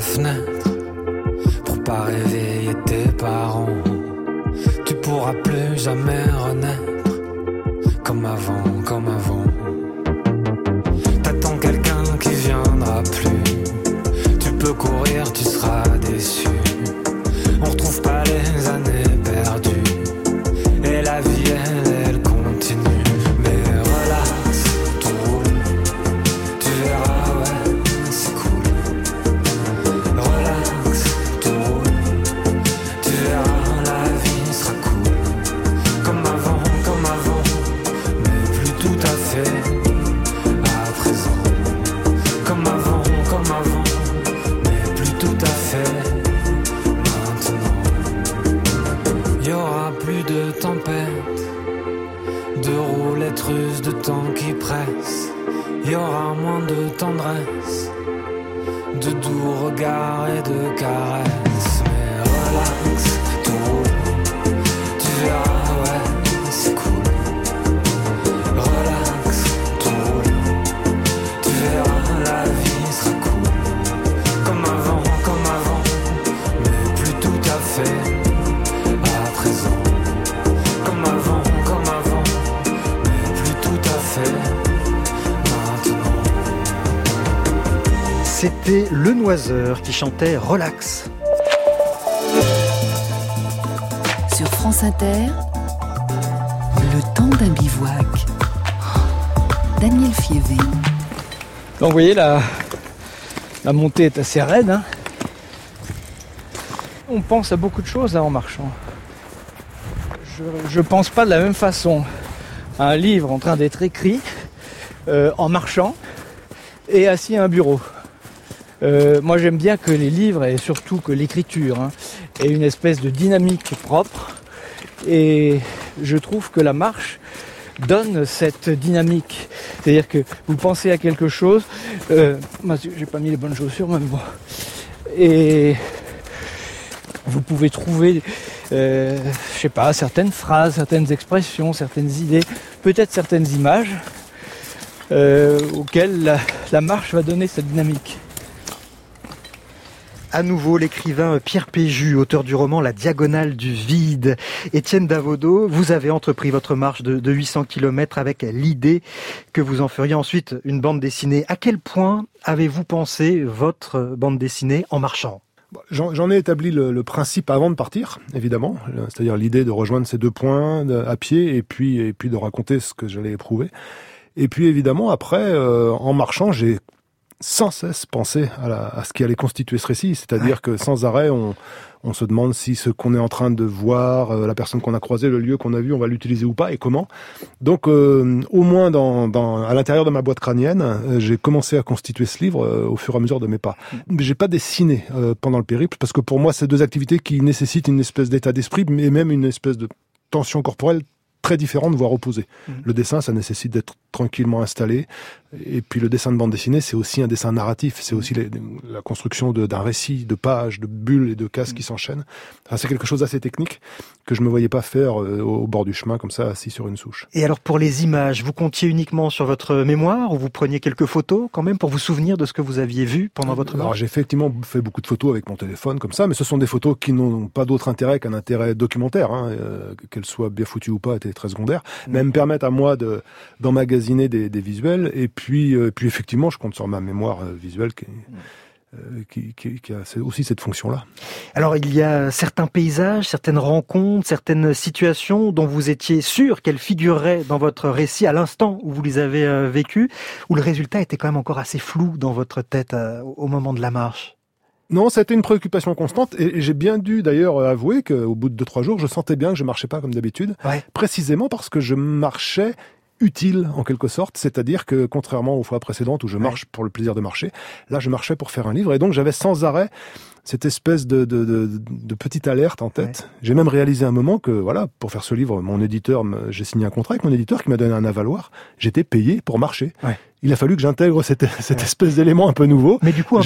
fenêtre pour pas réveiller tes parents. Tu pourras plus jamais renaître comme avant, comme avant. T'attends quelqu'un qui viendra plus. Tu peux courir, tu seras déçu. On retrouve pas les années perdues. Et la vie, elle continue. Mais relax, tout roule. Tu verras, ouais, c'est cool. Relax, tout roule. Tu verras, la vie sera cool. Comme avant, mais plus tout à fait à présent. Comme avant, mais plus tout à fait maintenant. Il y aura plus de tempêtes, de roulettes russes, de temps qui presse. Il y aura moins de tendresse, de doux regards et de caresses. Mais relax, tout roule. Tu verras, ouais, c'est cool. Relax, tout roule. Tu verras, la vie sera cool. Comme avant, mais plus tout à fait à présent. Comme avant, mais plus tout à fait maintenant. C'était Le Noiseur qui chantait Relax. Sur France Inter, le temps d'un bivouac. Daniel Fievé. Donc vous voyez, la montée est assez raide. Hein. On pense à beaucoup de choses en marchant. Je pense pas de la même façon à un livre en train d'être écrit en marchant et assis à un bureau. Moi j'aime bien que les livres et surtout que l'écriture ait une espèce de dynamique propre, et je trouve que la marche donne cette dynamique. C'est-à-dire que vous pensez à quelque chose, j'ai pas mis les bonnes chaussures même bon, et vous pouvez trouver certaines phrases, certaines expressions, certaines idées, peut-être certaines images auxquelles la marche va donner cette dynamique. À nouveau, l'écrivain Pierre Péju, auteur du roman La Diagonale du Vide. Étienne Davodo, vous avez entrepris votre marche de 800 km avec l'idée que vous en feriez ensuite une bande dessinée. À quel point avez-vous pensé votre bande dessinée en marchant ? J'en ai établi le principe avant de partir, évidemment. C'est-à-dire l'idée de rejoindre ces 2 points à pied et puis de raconter ce que j'allais éprouver. Et puis évidemment, après, en marchant, j'ai sans cesse pensé à ce qui allait constituer ce récit. C'est-à-dire que sans arrêt, on se demande si ce qu'on est en train de voir, la personne qu'on a croisée, le lieu qu'on a vu, on va l'utiliser ou pas et comment. Donc, au moins à l'intérieur de ma boîte crânienne, j'ai commencé à constituer ce livre au fur et à mesure de mes pas. Mais j'ai pas dessiné pendant le périple, parce que pour moi, c'est 2 activités qui nécessitent une espèce d'état d'esprit, mais même une espèce de tension corporelle très différente, voire opposée. Le dessin, ça nécessite d'être tranquillement installé. Et puis le dessin de bande dessinée, c'est aussi un dessin narratif. C'est aussi la construction d'un récit, de pages, de bulles et de cases qui s'enchaînent. Enfin, c'est quelque chose d'assez technique que je me voyais pas faire au bord du chemin, comme ça, assis sur une souche. Et alors pour les images, vous comptiez uniquement sur votre mémoire ou vous preniez quelques photos quand même pour vous souvenir de ce que vous aviez vu pendant votre marche ? Alors j'ai effectivement fait beaucoup de photos avec mon téléphone comme ça, mais ce sont des photos qui n'ont pas d'autre intérêt qu'un intérêt documentaire, qu'elles soient bien foutues ou pas, étaient très secondaires, mais elles me permettent à moi d'emmagasiner des visuels, et puis effectivement je compte sur ma mémoire visuelle qui a aussi cette fonction-là. Alors il y a certains paysages, certaines rencontres, certaines situations dont vous étiez sûr qu'elles figureraient dans votre récit à l'instant où vous les avez vécues, où le résultat était quand même encore assez flou dans votre tête au moment de la marche. Non, ça a été une préoccupation constante, et j'ai bien dû d'ailleurs avouer qu'au bout de 2-3 jours, je sentais bien que je marchais pas comme d'habitude, précisément parce que je marchais utile en quelque sorte, c'est-à-dire que contrairement aux fois précédentes où je marche pour le plaisir de marcher, là je marchais pour faire un livre, et donc j'avais sans arrêt cette espèce de petite alerte en tête. Ouais. J'ai même réalisé un moment que voilà, pour faire ce livre, j'ai signé un contrat avec mon éditeur qui m'a donné un avaloir, j'étais payé pour marcher. Ouais. il a fallu que j'intègre cette espèce d'élément un peu nouveau. Mais du coup,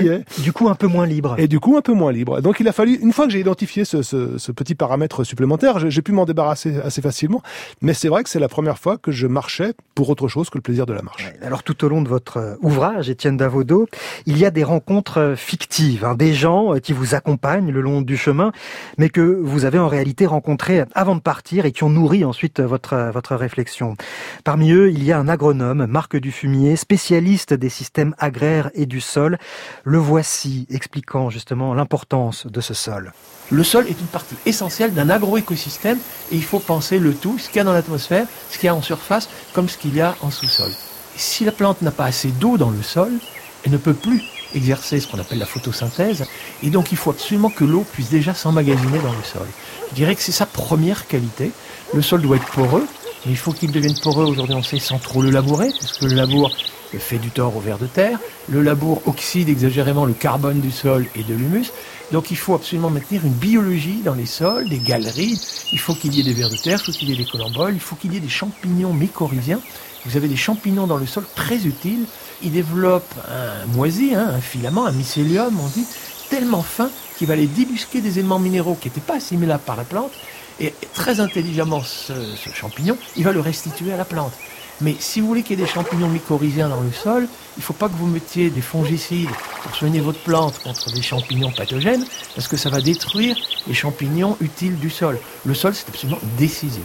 un peu moins libre. Et du coup, un peu moins libre. Donc, il a fallu, une fois que j'ai identifié ce petit paramètre supplémentaire, j'ai pu m'en débarrasser assez facilement. Mais c'est vrai que c'est la première fois que je marchais pour autre chose que le plaisir de la marche. Alors, tout au long de votre ouvrage, Étienne Davodo, il y a des rencontres fictives, des gens qui vous accompagnent le long du chemin, mais que vous avez en réalité rencontrés avant de partir et qui ont nourri ensuite votre réflexion. Parmi eux, il y a un agronome, Marc Dufumier, spécialiste des systèmes agraires et du sol. Le voici expliquant justement l'importance de ce sol. Le sol est une partie essentielle d'un agroécosystème et il faut penser le tout, ce qu'il y a dans l'atmosphère, ce qu'il y a en surface, comme ce qu'il y a en sous-sol. Et si la plante n'a pas assez d'eau dans le sol, elle ne peut plus exercer ce qu'on appelle la photosynthèse, et donc il faut absolument que l'eau puisse déjà s'emmagasiner dans le sol. Je dirais que c'est sa première qualité. Le sol doit être poreux, mais il faut qu'il devienne poreux, aujourd'hui on sait, sans trop le labourer, parce que le labour fait du tort aux vers de terre, le labour oxyde exagérément le carbone du sol et de l'humus, donc il faut absolument maintenir une biologie dans les sols, des galeries, il faut qu'il y ait des vers de terre, il faut qu'il y ait des collemboles, il faut qu'il y ait des champignons mycorhiziens. Vous avez des champignons dans le sol très utiles, ils développent un moisi, un filament, un mycélium, on dit, tellement fin qu'il va aller débusquer des éléments minéraux qui n'étaient pas assimilables par la plante, et très intelligemment ce champignon, il va le restituer à la plante. Mais si vous voulez qu'il y ait des champignons mycorhiziens dans le sol, il ne faut pas que vous mettiez des fongicides pour soigner votre plante contre des champignons pathogènes, parce que ça va détruire les champignons utiles du sol. Le sol, c'est absolument décisif.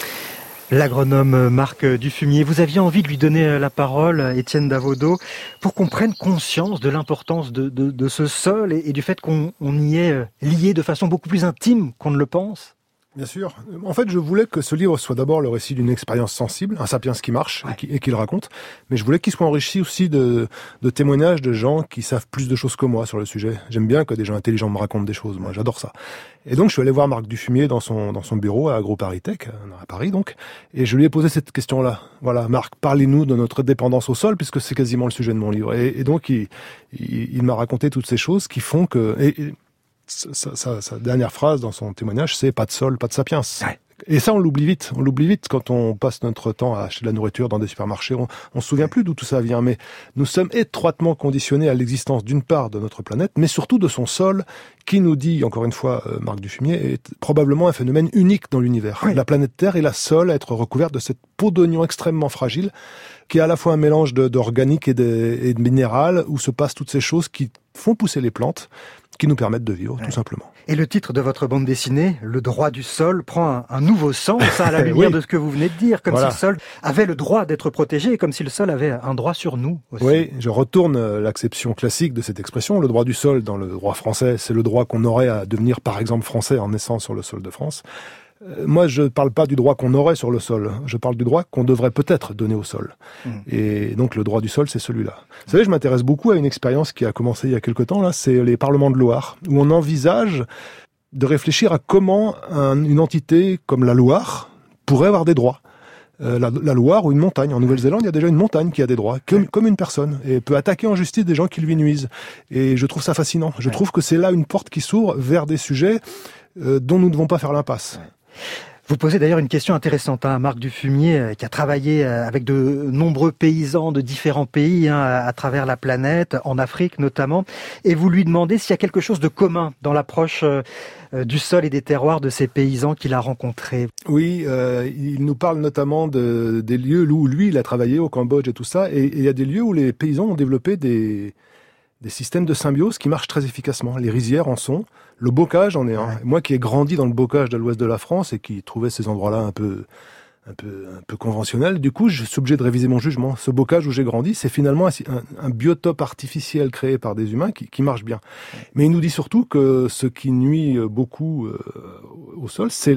L'agronome Marc Dufumier, vous aviez envie de lui donner la parole, Étienne Davodo, pour qu'on prenne conscience de l'importance de ce sol et du fait qu'on y est lié de façon beaucoup plus intime qu'on ne le pense. Bien sûr. En fait, je voulais que ce livre soit d'abord le récit d'une expérience sensible, un sapiens qui marche et qui le raconte, mais je voulais qu'il soit enrichi aussi de témoignages de gens qui savent plus de choses que moi sur le sujet. J'aime bien que des gens intelligents me racontent des choses, moi, j'adore ça. Et donc, je suis allé voir Marc Dufumier dans son bureau à AgroParisTech, à Paris donc, et je lui ai posé cette question-là. Voilà, Marc, parlez-nous de notre dépendance au sol, puisque c'est quasiment le sujet de mon livre. Et donc, il m'a raconté toutes ces choses qui font que... Sa dernière phrase dans son témoignage, c'est « pas de sol, pas de sapiens ». Et ça, on l'oublie vite. On l'oublie vite quand on passe notre temps à acheter de la nourriture dans des supermarchés. On se souvient plus d'où tout ça vient. Mais nous sommes étroitement conditionnés à l'existence d'une part de notre planète, mais surtout de son sol, qui nous dit, encore une fois, Marc Dufumier, est probablement un phénomène unique dans l'univers. Oui. La planète Terre est la seule à être recouverte de cette peau d'oignon extrêmement fragile, qui est à la fois un mélange d'organique et de minéral, où se passent toutes ces choses qui font pousser les plantes, qui nous permettent de vivre, tout simplement. Et le titre de votre bande dessinée, Le droit du sol, prend un nouveau sens à la lumière de ce que vous venez de dire, comme si le sol avait le droit d'être protégé, et comme si le sol avait un droit sur nous aussi. Oui, je retourne l'acception classique de cette expression. Le droit du sol, dans le droit français, c'est le droit qu'on aurait à devenir, par exemple, français en naissant sur le sol de France. Moi, je ne parle pas du droit qu'on aurait sur le sol. Je parle du droit qu'on devrait peut-être donner au sol. Et donc, le droit du sol, c'est celui-là. Vous savez, je m'intéresse beaucoup à une expérience qui a commencé il y a quelque temps, là. C'est les parlements de Loire, où on envisage de réfléchir à comment une entité comme la Loire pourrait avoir des droits. La Loire ou une montagne. En Nouvelle-Zélande, il y a déjà une montagne qui a des droits, comme une personne, et peut attaquer en justice des gens qui lui nuisent. Et je trouve ça fascinant. Je trouve que c'est là une porte qui s'ouvre vers des sujets dont nous ne devons pas faire l'impasse. Vous posez d'ailleurs une question intéressante à Marc Dufumier, qui a travaillé avec de nombreux paysans de différents pays à travers la planète, en Afrique notamment, et vous lui demandez s'il y a quelque chose de commun dans l'approche du sol et des terroirs de ces paysans qu'il a rencontrés. Oui, il nous parle notamment des lieux où lui, il a travaillé au Cambodge et tout ça, et il y a des lieux où les paysans ont développé des systèmes de symbiose qui marchent très efficacement. Les rizières en sont. Le bocage en est un. Moi qui ai grandi dans le bocage de l'ouest de la France et qui trouvais ces endroits-là un peu conventionnels, du coup, je suis obligé de réviser mon jugement. Ce bocage où j'ai grandi, c'est finalement un biotope artificiel créé par des humains qui marche bien. Mais il nous dit surtout que ce qui nuit beaucoup au sol, c'est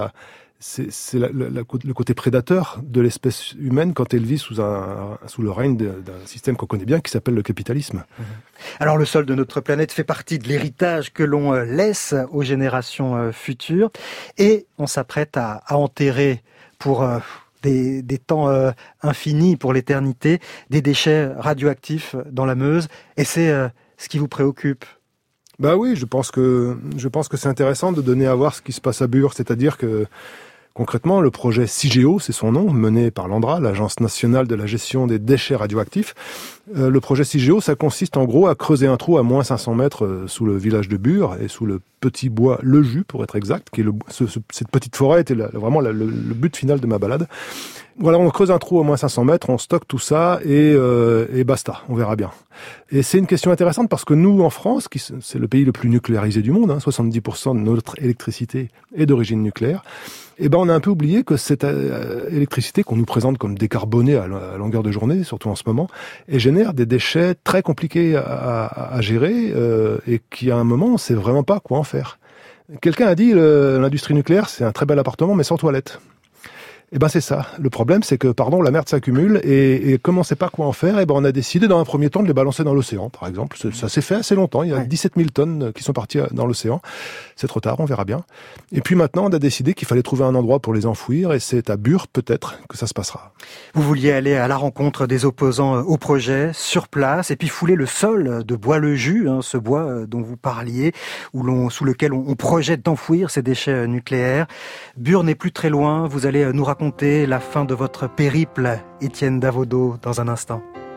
le côté prédateur de l'espèce humaine quand elle vit sous le règne d'un système qu'on connaît bien qui s'appelle le capitalisme. Alors le sol de notre planète fait partie de l'héritage que l'on laisse aux générations futures et on s'apprête à enterrer pour des temps infinis, pour l'éternité, des déchets radioactifs dans la Meuse, et c'est ce qui vous préoccupe. Bah oui, je pense que c'est intéressant de donner à voir ce qui se passe à Bure, c'est-à-dire que Concrètement, le projet CIGEO, c'est son nom, mené par l'ANDRA, l'Agence nationale de la gestion des déchets radioactifs. Le projet CIGEO, ça consiste en gros à creuser un trou à moins 500 mètres sous le village de Bure et sous le petit bois Le Jus, pour être exact, qui est cette petite forêt était vraiment le but final de ma balade. Voilà, on creuse un trou à moins 500 mètres, on stocke tout ça et basta, on verra bien. Et c'est une question intéressante parce que nous, en France, c'est le pays le plus nucléarisé du monde, 70% de notre électricité est d'origine nucléaire, et on a un peu oublié que cette électricité qu'on nous présente comme décarbonée à longueur de journée, surtout en ce moment, et génère des déchets très compliqués à gérer et qui à un moment on sait vraiment pas quoi en faire. Quelqu'un a dit l'industrie nucléaire c'est un très bel appartement mais sans toilette. C'est ça. Le problème, c'est que, la merde s'accumule et comme on sait pas quoi en faire, on a décidé dans un premier temps de les balancer dans l'océan, par exemple. Ça s'est fait assez longtemps. Il y a 17 000 tonnes qui sont parties dans l'océan. C'est trop tard, on verra bien. Et puis maintenant, on a décidé qu'il fallait trouver un endroit pour les enfouir et c'est à Bure, peut-être, que ça se passera. Vous vouliez aller à la rencontre des opposants au projet, sur place, et puis fouler le sol de bois Le Jus, ce bois dont vous parliez, sous lequel on projette d'enfouir ces déchets nucléaires. Bure n'est plus très loin. Vous allez nous raconter la fin de votre périple, Étienne Davodo, dans un instant.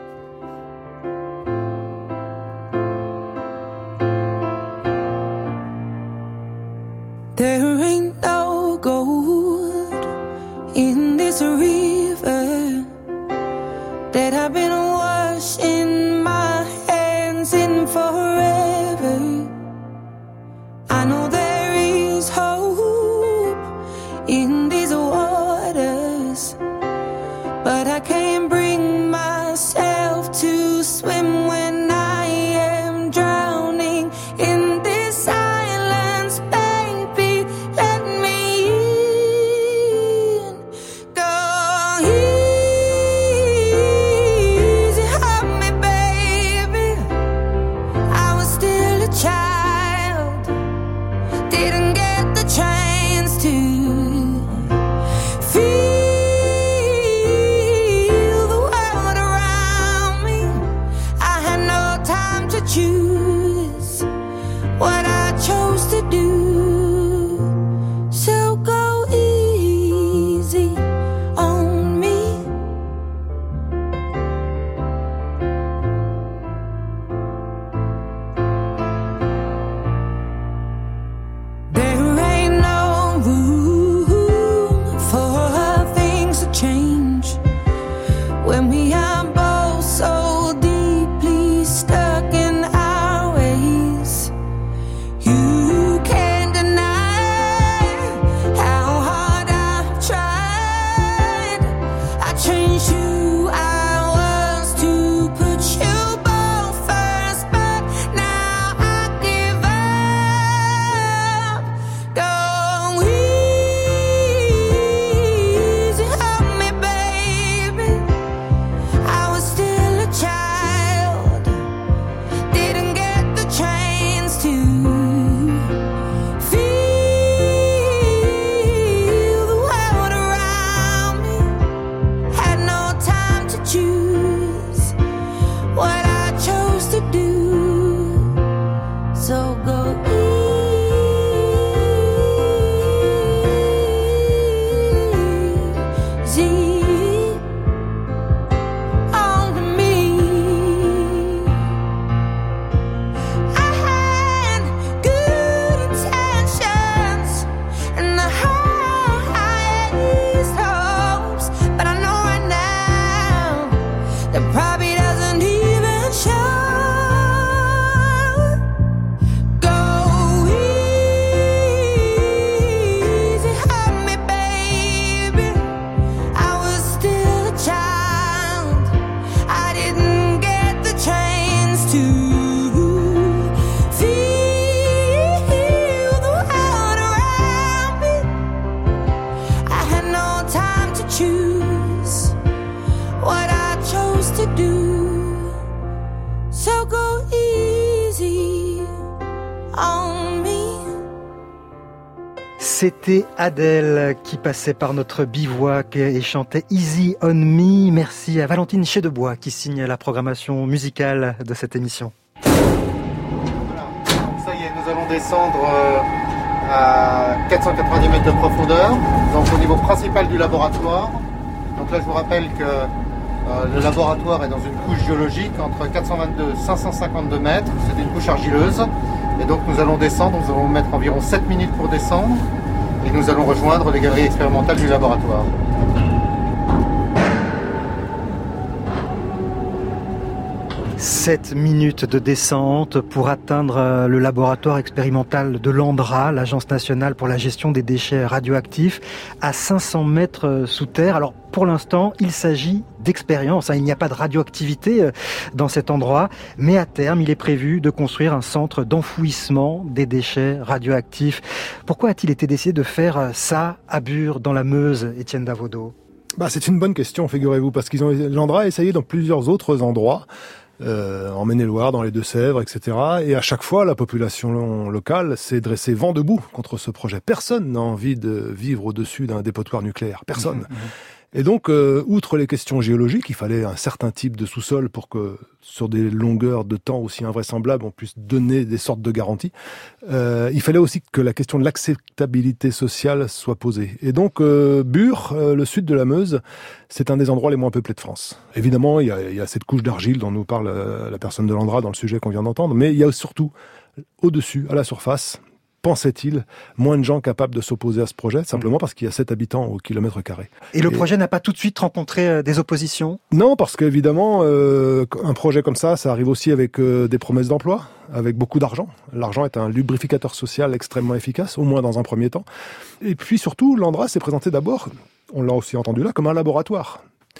There ain't no gold in this river that I've been washing my hands in forever. I know there is hope in these waters, but I can't bring myself to swim when I am drowning in this silence. Baby, let me in. Go easy on me, baby. I was still a child, didn't get the chance to feel the world around me. I had no time to choose what I chose to do. So go easy on me. There ain't no room for things to change when we are both so deeply stuck in our ways. You can't deny how hard I've tried. I changed who I was to put you both first, but now I give up. Go easy on me, baby. I was still a child, didn't get the chance to feel the world around me. Had no time to choose what I chose to do. So go easy on me. I had good intentions and the highest hopes, but I know right now that probably doesn't even show. Go easy on me, baby. I was still a child, I didn't get the chance to feel the world around me. I had no time to choose what I chose to do. So go easy on me. C'était Adèle qui passait par notre bivouac et chantait Easy on Me. Merci à Valentine Chedebois qui signe la programmation musicale de cette émission. Ça y est, nous allons descendre à 490 mètres de profondeur, donc au niveau principal du laboratoire. Donc là, je vous rappelle que le laboratoire est dans une couche géologique entre 422 et 552 mètres. C'est une couche argileuse. Et donc nous allons descendre, nous allons mettre environ 7 minutes pour descendre. Et nous allons rejoindre les galeries expérimentales du laboratoire. « 7 minutes de descente pour atteindre le laboratoire expérimental de l'ANDRA, l'Agence nationale pour la gestion des déchets radioactifs, à 500 mètres sous terre. Alors pour l'instant, il s'agit d'expérience. Il n'y a pas de radioactivité dans cet endroit, mais à terme, il est prévu de construire un centre d'enfouissement des déchets radioactifs. Pourquoi a-t-il été décidé de faire ça à Bure, dans la Meuse, Étienne Davodo ? C'est une bonne question, figurez-vous, parce l'ANDRA a essayé dans plusieurs autres endroits, en Maine-et-Loire, dans les Deux-Sèvres, etc. Et à chaque fois, la population locale s'est dressée vent debout contre ce projet. Personne n'a envie de vivre au-dessus d'un dépotoir nucléaire. Personne. Et donc, outre les questions géologiques, il fallait un certain type de sous-sol pour que, sur des longueurs de temps aussi invraisemblables, on puisse donner des sortes de garanties. Il fallait aussi que la question de l'acceptabilité sociale soit posée. Et donc, Bure, le sud de la Meuse, c'est un des endroits les moins peuplés de France. Évidemment, il y a cette couche d'argile dont nous parle la personne de l'ANDRA dans le sujet qu'on vient d'entendre, mais il y a surtout, au-dessus, à la surface, pensait-il, moins de gens capables de s'opposer à ce projet, simplement parce qu'il y a 7 habitants au kilomètre carré. Et le projet n'a pas tout de suite rencontré des oppositions ? Non, parce qu'évidemment, un projet comme ça arrive aussi avec des promesses d'emploi, avec beaucoup d'argent. L'argent est un lubrificateur social extrêmement efficace, au moins dans un premier temps. Et puis surtout, l'ANDRA s'est présenté d'abord, on l'a aussi entendu là, comme un laboratoire.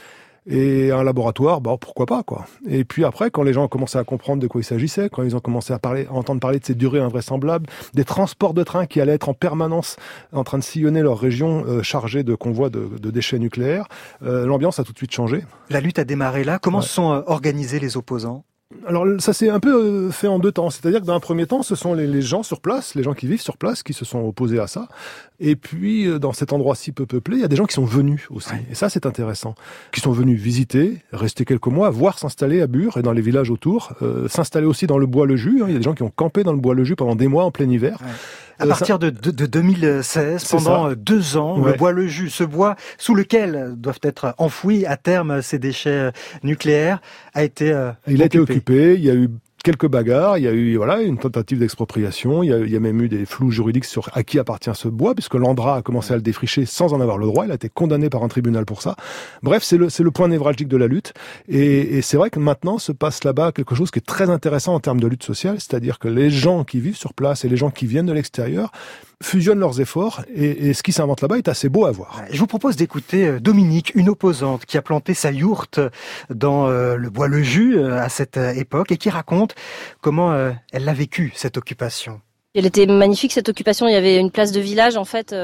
Et un laboratoire, pourquoi pas, quoi. Et puis après, quand les gens ont commencé à comprendre de quoi il s'agissait, quand ils ont commencé à entendre parler de ces durées invraisemblables, des transports de trains qui allaient être en permanence en train de sillonner leur région chargée de convois de déchets nucléaires, l'ambiance a tout de suite changé. La lutte a démarré là. Comment se sont organisés les opposants ? Alors ça s'est un peu fait en deux temps, c'est-à-dire que dans un premier temps, ce sont les gens sur place, les gens qui vivent sur place, qui se sont opposés à ça. Et puis dans cet endroit si peu peuplé, il y a des gens qui sont venus aussi. Ouais. Et ça c'est intéressant, qui sont venus visiter, rester quelques mois, voire s'installer à Bure et dans les villages autour, s'installer aussi dans le Bois-le-Jus. Il y a des gens qui ont campé dans le Bois-le-Jus pendant des mois en plein hiver. Ouais. À partir de 2016, pendant 2 ans, le Bois-le-Jus, ce bois sous lequel doivent être enfouis à terme ces déchets nucléaires, a été occupé. Il y a eu quelques bagarres, il y a eu une tentative d'expropriation, il y a même eu des flous juridiques sur à qui appartient ce bois, puisque l'ANDRA a commencé à le défricher sans en avoir le droit, il a été condamné par un tribunal pour ça. Bref, c'est le point névralgique de la lutte, et c'est vrai que maintenant se passe là-bas quelque chose qui est très intéressant en termes de lutte sociale, c'est-à-dire que les gens qui vivent sur place et les gens qui viennent de l'extérieur fusionnent leurs efforts, et ce qui s'invente là-bas est assez beau à voir. Je vous propose d'écouter Dominique, une opposante qui a planté sa yourte dans le Bois-le-Jus à cette époque, et qui raconte comment elle l'a vécu, cette occupation. Elle était magnifique, cette occupation. Il y avait une place de village, en fait,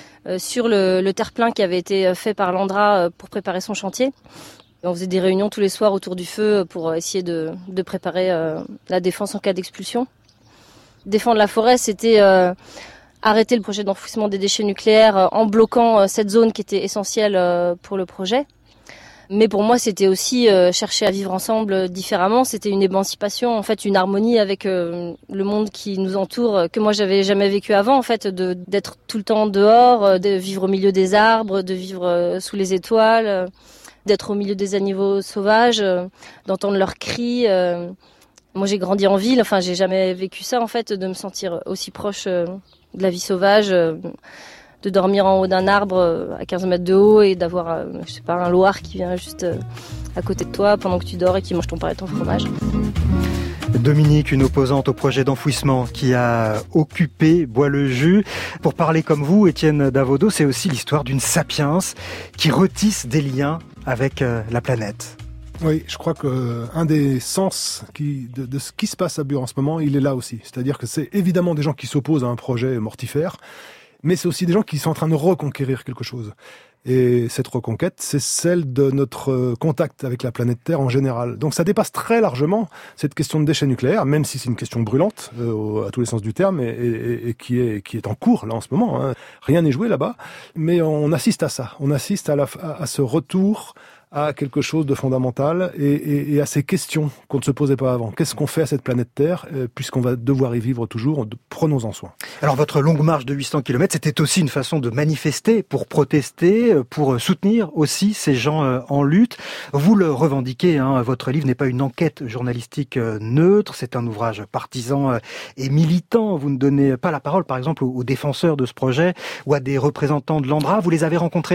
sur le terre-plein qui avait été fait par l'ANDRA pour préparer son chantier. On faisait des réunions tous les soirs autour du feu pour essayer de préparer la défense en cas d'expulsion. Défendre la forêt, c'était arrêter le projet d'enfouissement des déchets nucléaires en bloquant cette zone qui était essentielle pour le projet. Mais pour moi, c'était aussi chercher à vivre ensemble différemment. C'était une émancipation, en fait, une harmonie avec le monde qui nous entoure, que moi, j'avais jamais vécu avant, en fait, d'être tout le temps dehors, de vivre au milieu des arbres, de vivre sous les étoiles, d'être au milieu des animaux sauvages, d'entendre leurs cris. Moi, j'ai grandi en ville, enfin, j'ai jamais vécu ça, en fait, de me sentir aussi proche de la vie sauvage, de dormir en haut d'un arbre à 15 mètres de haut et d'avoir, un loir qui vient juste à côté de toi pendant que tu dors et qui mange ton pain et ton fromage. Dominique, une opposante au projet d'enfouissement qui a occupé Bois-le-Jus. Pour parler comme vous, Étienne Davodo, c'est aussi l'histoire d'une sapiens qui retisse des liens avec la planète. Oui, je crois qu'un des sens de ce qui se passe à Bure en ce moment, il est là aussi. C'est-à-dire que c'est évidemment des gens qui s'opposent à un projet mortifère, mais c'est aussi des gens qui sont en train de reconquérir quelque chose. Et cette reconquête, c'est celle de notre contact avec la planète Terre en général. Donc ça dépasse très largement cette question de déchets nucléaires, même si c'est une question brûlante, à tous les sens du terme, et qui est en cours là en ce moment. Rien n'est joué là-bas, mais on assiste à ça. On assiste à ce retour à quelque chose de fondamental et à ces questions qu'on ne se posait pas avant. Qu'est-ce qu'on fait à cette planète Terre, puisqu'on va devoir y vivre toujours? Prenons-en soin. Alors votre longue marche de 800 km, c'était aussi une façon de manifester, pour protester, pour soutenir aussi ces gens en lutte. Vous le revendiquez, hein, votre livre n'est pas une enquête journalistique neutre, c'est un ouvrage partisan et militant. Vous ne donnez pas la parole, par exemple, aux défenseurs de ce projet ou à des représentants de l'Andra. Vous les avez rencontrés ?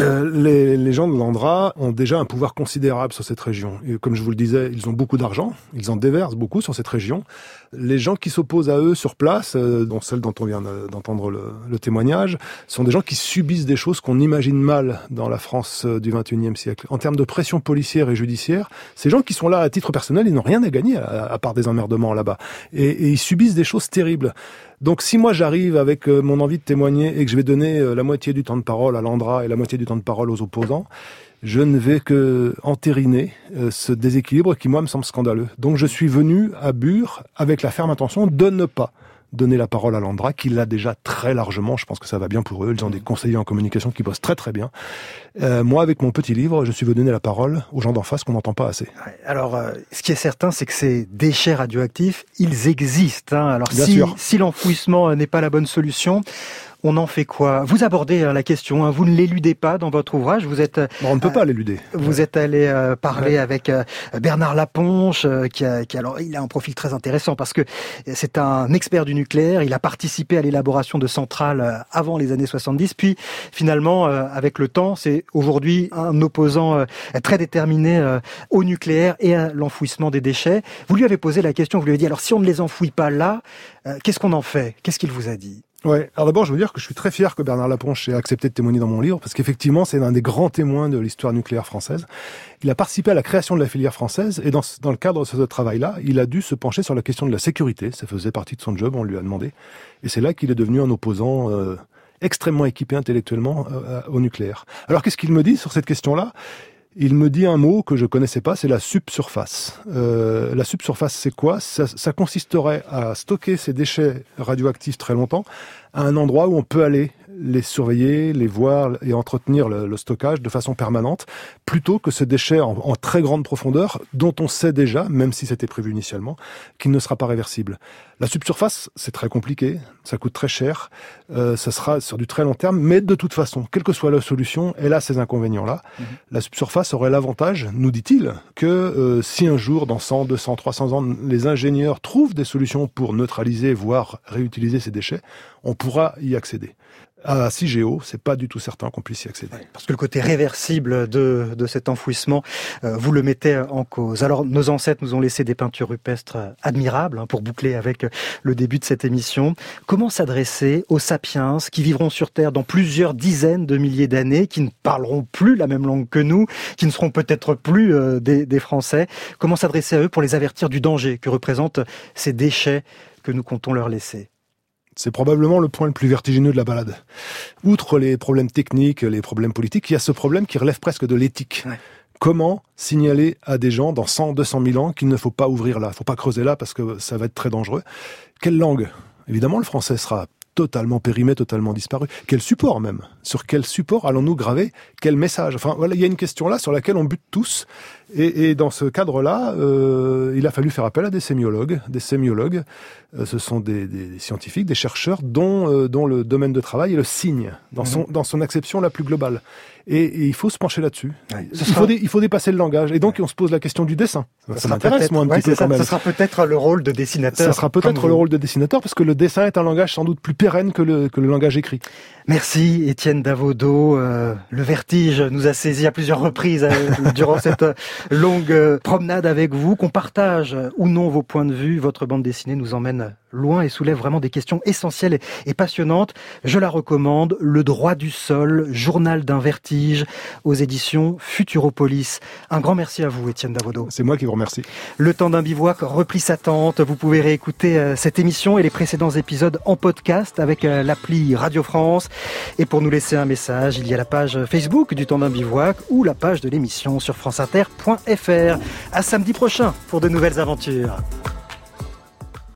Les gens de l'Andra ont déjà un pouvoir considérable sur cette région. Et comme je vous le disais, ils ont beaucoup d'argent, ils en déversent beaucoup sur cette région. Les gens qui s'opposent à eux sur place, dont celle dont on vient d'entendre le témoignage, sont des gens qui subissent des choses qu'on imagine mal dans la France du XXIe siècle. En termes de pression policière et judiciaire, ces gens qui sont là à titre personnel, ils n'ont rien à gagner à part des emmerdements là-bas. Et ils subissent des choses terribles. Donc si moi j'arrive avec mon envie de témoigner et que je vais donner la moitié du temps de parole à l'Andra et la moitié du temps de parole aux opposants, je ne vais que entériner ce déséquilibre qui moi me semble scandaleux. Donc je suis venu à Bure avec la ferme intention de ne pas donner la parole à l'Andra, qui l'a déjà très largement. Je pense que ça va bien pour eux. Ils ont des conseillers en communication qui bossent très très bien. Moi, avec mon petit livre, je suis venu donner la parole aux gens d'en face qu'on n'entend pas assez. Alors, ce qui est certain, c'est que ces déchets radioactifs, ils existent. Hein. Alors, si l'enfouissement n'est pas la bonne solution, on en fait quoi? Vous abordez la question, hein, vous ne l'éludez pas dans votre ouvrage. Vous êtes, on ne peut pas l'éluder. Vous êtes allé parler avec Bernard Laponche, qui alors il a un profil très intéressant parce que c'est un expert du nucléaire. Il a participé à l'élaboration de centrales avant les années 70. Puis finalement, avec le temps, c'est aujourd'hui un opposant très déterminé au nucléaire et à l'enfouissement des déchets. Vous lui avez posé la question. Vous lui avez dit alors si on ne les enfouit pas là, qu'est-ce qu'on en fait? Qu'est-ce qu'il vous a dit? Ouais. Alors d'abord, je veux dire que je suis très fier que Bernard Laponche ait accepté de témoigner dans mon livre, parce qu'effectivement, c'est un des grands témoins de l'histoire nucléaire française. Il a participé à la création de la filière française, et dans le cadre de ce travail-là, il a dû se pencher sur la question de la sécurité. Ça faisait partie de son job, on lui a demandé. Et c'est là qu'il est devenu un opposant extrêmement équipé intellectuellement au nucléaire. Alors qu'est-ce qu'il me dit sur cette question-là ? Il me dit un mot que je connaissais pas, c'est la subsurface. La subsurface, c'est quoi ? Ça consisterait à stocker ces déchets radioactifs très longtemps à un endroit où on peut aller les surveiller, les voir et entretenir le stockage de façon permanente, plutôt que ce déchet en très grande profondeur, dont on sait déjà, même si c'était prévu initialement, qu'il ne sera pas réversible. La subsurface, c'est très compliqué, ça coûte très cher, ça sera sur du très long terme, mais de toute façon, quelle que soit la solution, elle a ces inconvénients-là. La subsurface aurait l'avantage, nous dit-il, que si un jour, dans 100, 200, 300 ans, les ingénieurs trouvent des solutions pour neutraliser, voire réutiliser ces déchets, on pourra y accéder. À Cigéo, c'est pas du tout certain qu'on puisse y accéder. Parce que le côté réversible de cet enfouissement, vous le mettez en cause. Alors, nos ancêtres nous ont laissé des peintures rupestres admirables, pour boucler avec le début de cette émission. Comment s'adresser aux sapiens qui vivront sur Terre dans plusieurs dizaines de milliers d'années, qui ne parleront plus la même langue que nous, qui ne seront peut-être plus des Français? Comment s'adresser à eux pour les avertir du danger que représentent ces déchets que nous comptons leur laisser? C'est probablement le point le plus vertigineux de la balade. Outre les problèmes techniques, les problèmes politiques, il y a ce problème qui relève presque de l'éthique. Ouais. Comment signaler à des gens dans 100, 200 000 ans qu'il ne faut pas ouvrir là, il ne faut pas creuser là parce que ça va être très dangereux? Quelle langue? Évidemment, le français sera totalement périmé, totalement disparu. Quel support même? Sur quel support allons-nous graver? Quel message? Enfin, voilà, il y a une question là sur laquelle on bute tous. Et dans ce cadre-là, il a fallu faire appel à des sémiologues. Des sémiologues, ce sont des scientifiques, des chercheurs dont le domaine de travail est le signe, dans son acception la plus globale. Et il faut se pencher là-dessus. Il faut dépasser le langage. Et donc, on se pose la question du dessin. Ça m'intéresse, moi, un petit peu quand même. Ça sera peut-être le rôle de dessinateur. Ça sera peut-être le rôle de dessinateur, parce que le dessin est un langage sans doute plus pérenne que le langage écrit. Merci, Étienne Davodo. Le vertige nous a saisis à plusieurs reprises durant cette longue promenade avec vous. Qu'on partage ou non vos points de vue, votre bande dessinée nous emmène loin et soulève vraiment des questions essentielles et passionnantes. Je la recommande, Le droit du sol, journal d'un vertige, aux éditions Futuropolis. Un grand merci à vous, Étienne Davodo. C'est moi qui vous remercie. Le temps d'un bivouac replie sa tente. Vous pouvez réécouter cette émission et les précédents épisodes en podcast avec l'appli Radio France. Et pour nous laisser un message, il y a la page Facebook du temps d'un bivouac ou la page de l'émission sur franceinter.fr. À samedi prochain pour de nouvelles aventures.